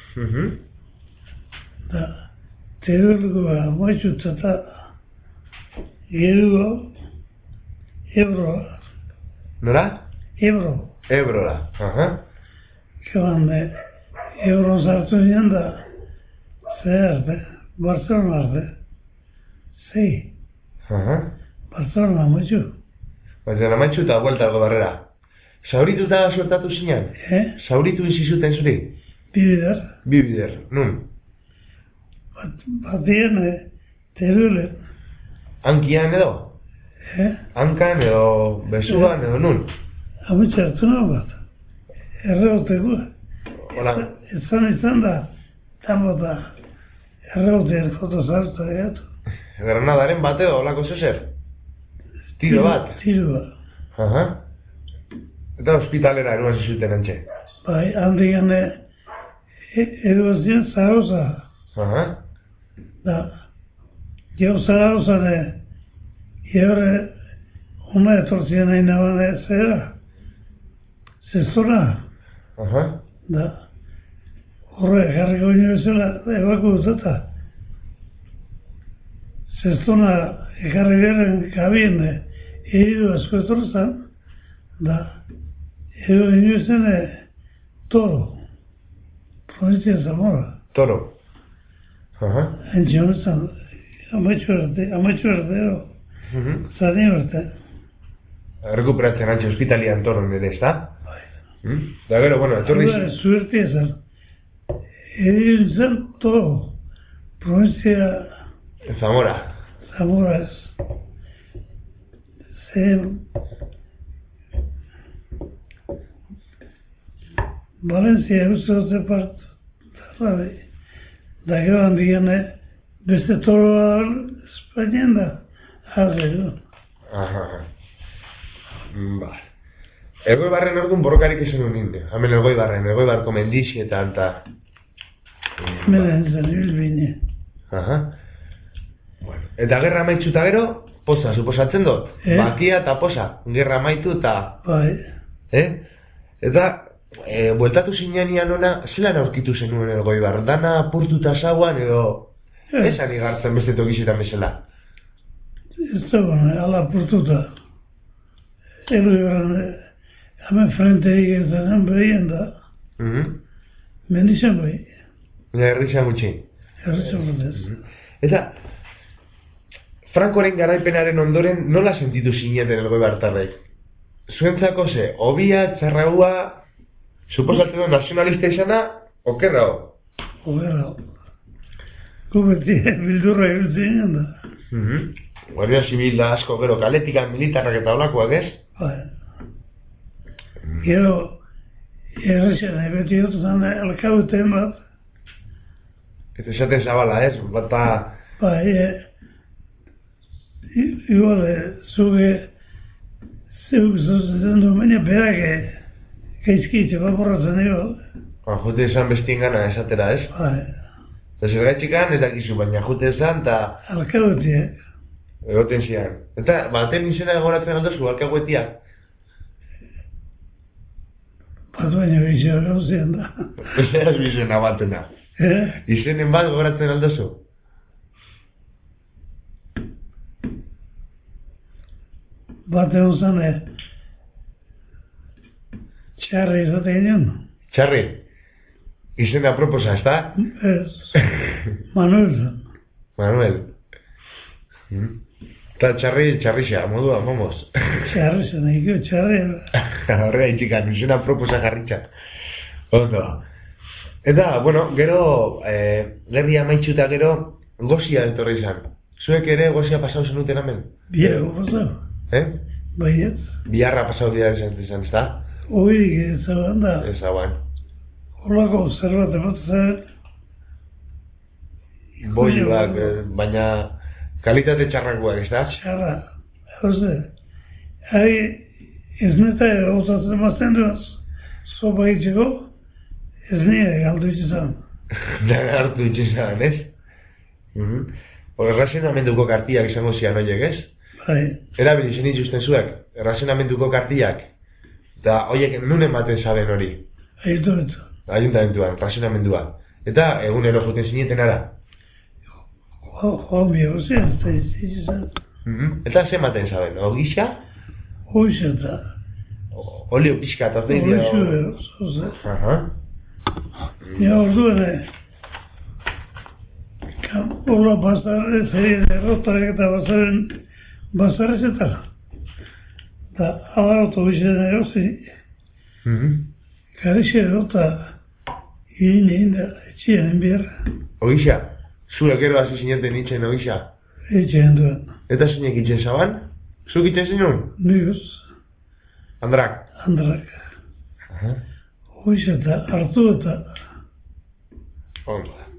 Da, Teruelgo amaitxu eta gerugo Ebroa. Nora? Ebro. Ebrora, Keban Ebron sartu nien da zeharte, Barcelona arte. Zei. Barcelona amaitxu. Barcelona amaitxu eta vuelta algo barrera. Zaurituta suertatu zinean? Zauritu izizuten zuri? Bibider. Bibider, nun? Batien Teruelen. Ankian edo? Hankan edo besuan edo nun? Amitxe hartu nago bat. Erregotekua. Ezan izan da, tambota erregotean fotozartu egatu. Granadaren bat edo, olako zezer? Tiro bat? Tiro bat. Eta hospitalera eruan zizuten antxe? Bai, handigan eruazien Zaragoza. Da, gero Zaragozan Ebre, una etortzien nahi naban zera. Zezona. Da, horre, jarriko inozela, ebaku dutata. Zezona, ekarri beren kabien, egidu asko etorzan, Da, edo inoizen Toro, provincia Zamora. Toro. Entxe honetan, amatxu erdero, zari berte. Rekuperatzen antxe hospitalian Toron ere, ez da? Bai. Da gero, bueno, etorri... Zuerti ezan. Egin zen Toro, provincia... Zamora. Zamora ez. Valencia euskote part tarrabe. Da gero handian beste Toroa Espainian da. Arrego. Aha. Ba. Egoi barren orduan borrokarik izan uninde. Hemen egoi barko mendizietan eta... Mela entzan hilbine. Aha. Bueno. Eta gerra amaitzuta gero, poza, suposatzen dut? Bakia eta poza, gerra amaitu eta... Bai. Eta, bueltatu zinean ona, zelan aurkitu zenuen egoi bar? Dana apurtuta zauan edo... Esan igartzen beste tokizetan bezala? Ez dagoen, ala apurtuta. Egoi barren, hemen frente egitzen behien da. Mendizan behi. Ja, errizan gutxi. Errizan gutxi. Eta, Frankoren garaipenaren ondoren nola sentitu zineten elgoi bartarrek? Zuentzako ze, obia, txarraua, suposatzen du nazionalista izana, okerra ho? Okerra ho. Gubeti, bildurra ebiltzen da. Guardia Zibil da asko gero, kaletikan militarrak eta olakoak ez? Bai. Gero, errexen, beti dutzen elkauten bat. Eta esaten zabala ez, bata... Bai, igual, zuge, zeuk zuzen du, baina berak gaizkitze, baporratzen ego. Jute esan bestien gana esatera ez? Bai. Eta zergaitxikan ez dakizu, baina jute esan eta... Alkautiek. Egoten zian. Eta, baten izena egoratzen aldozu, alkaguetiak? Bat baina bizia gauzean da. Ez bizena batena. Izenen bat gogoratzen aldozu? Bat egon zan, Txarri izaten nion. Txarri? Izena proposa, ez da? Ez. Manuel zan. Manuel. Eta txarrixea, modua, momoz. Txarri zan, ikio txarri. Horrega itxikan, izena proposa jarritxa. Ondo. Eta, bueno, gero, gerria amaitxuta gero, gozia etorri izan. Zuek ere gozia pasau zenuten hemen? Biarra pasau. Baiet. Biarra pasau biarra izan, ez da? Oirik ezaban da. Ezaban. Horlako zerbate bat zen. Boiuak, baina kalitate txarrakoak, ez da? Txarra. Hauze, hari ez neta egotatzen bazten duaz, sopa itxeko, ez nire galdu itxezan. Dara hartu itxezan, ez? Errazionamenduko kartiak izango zian horiek, ez? Bai. Erabili zen itxusten zuek, errazionamenduko kartiak. Eta horiek nunen baten zaben hori? Ayuntamentuan. Ayuntamentuan, razionamendua. Eta egunero juten zineten ara? Joan biago zian, eta itxezan. Eta ze maten zaben, ogisa? Ogisa eta... Olio pixka eta zeidia... Olio zoze. Ja, orduen, hola bazarre, zerien errotarek eta bazarrez eta... Eta ala autobizien erozi, garixe erota egin da etxien enbierra. Ogisa? Zure gero hasi zineten itxen ogisa? Etxien duen. Eta zinek itxen zaban? Zuk itxen zinun? Nioz. Andrak? Andrak. Ogisa eta hartu eta... Ondo.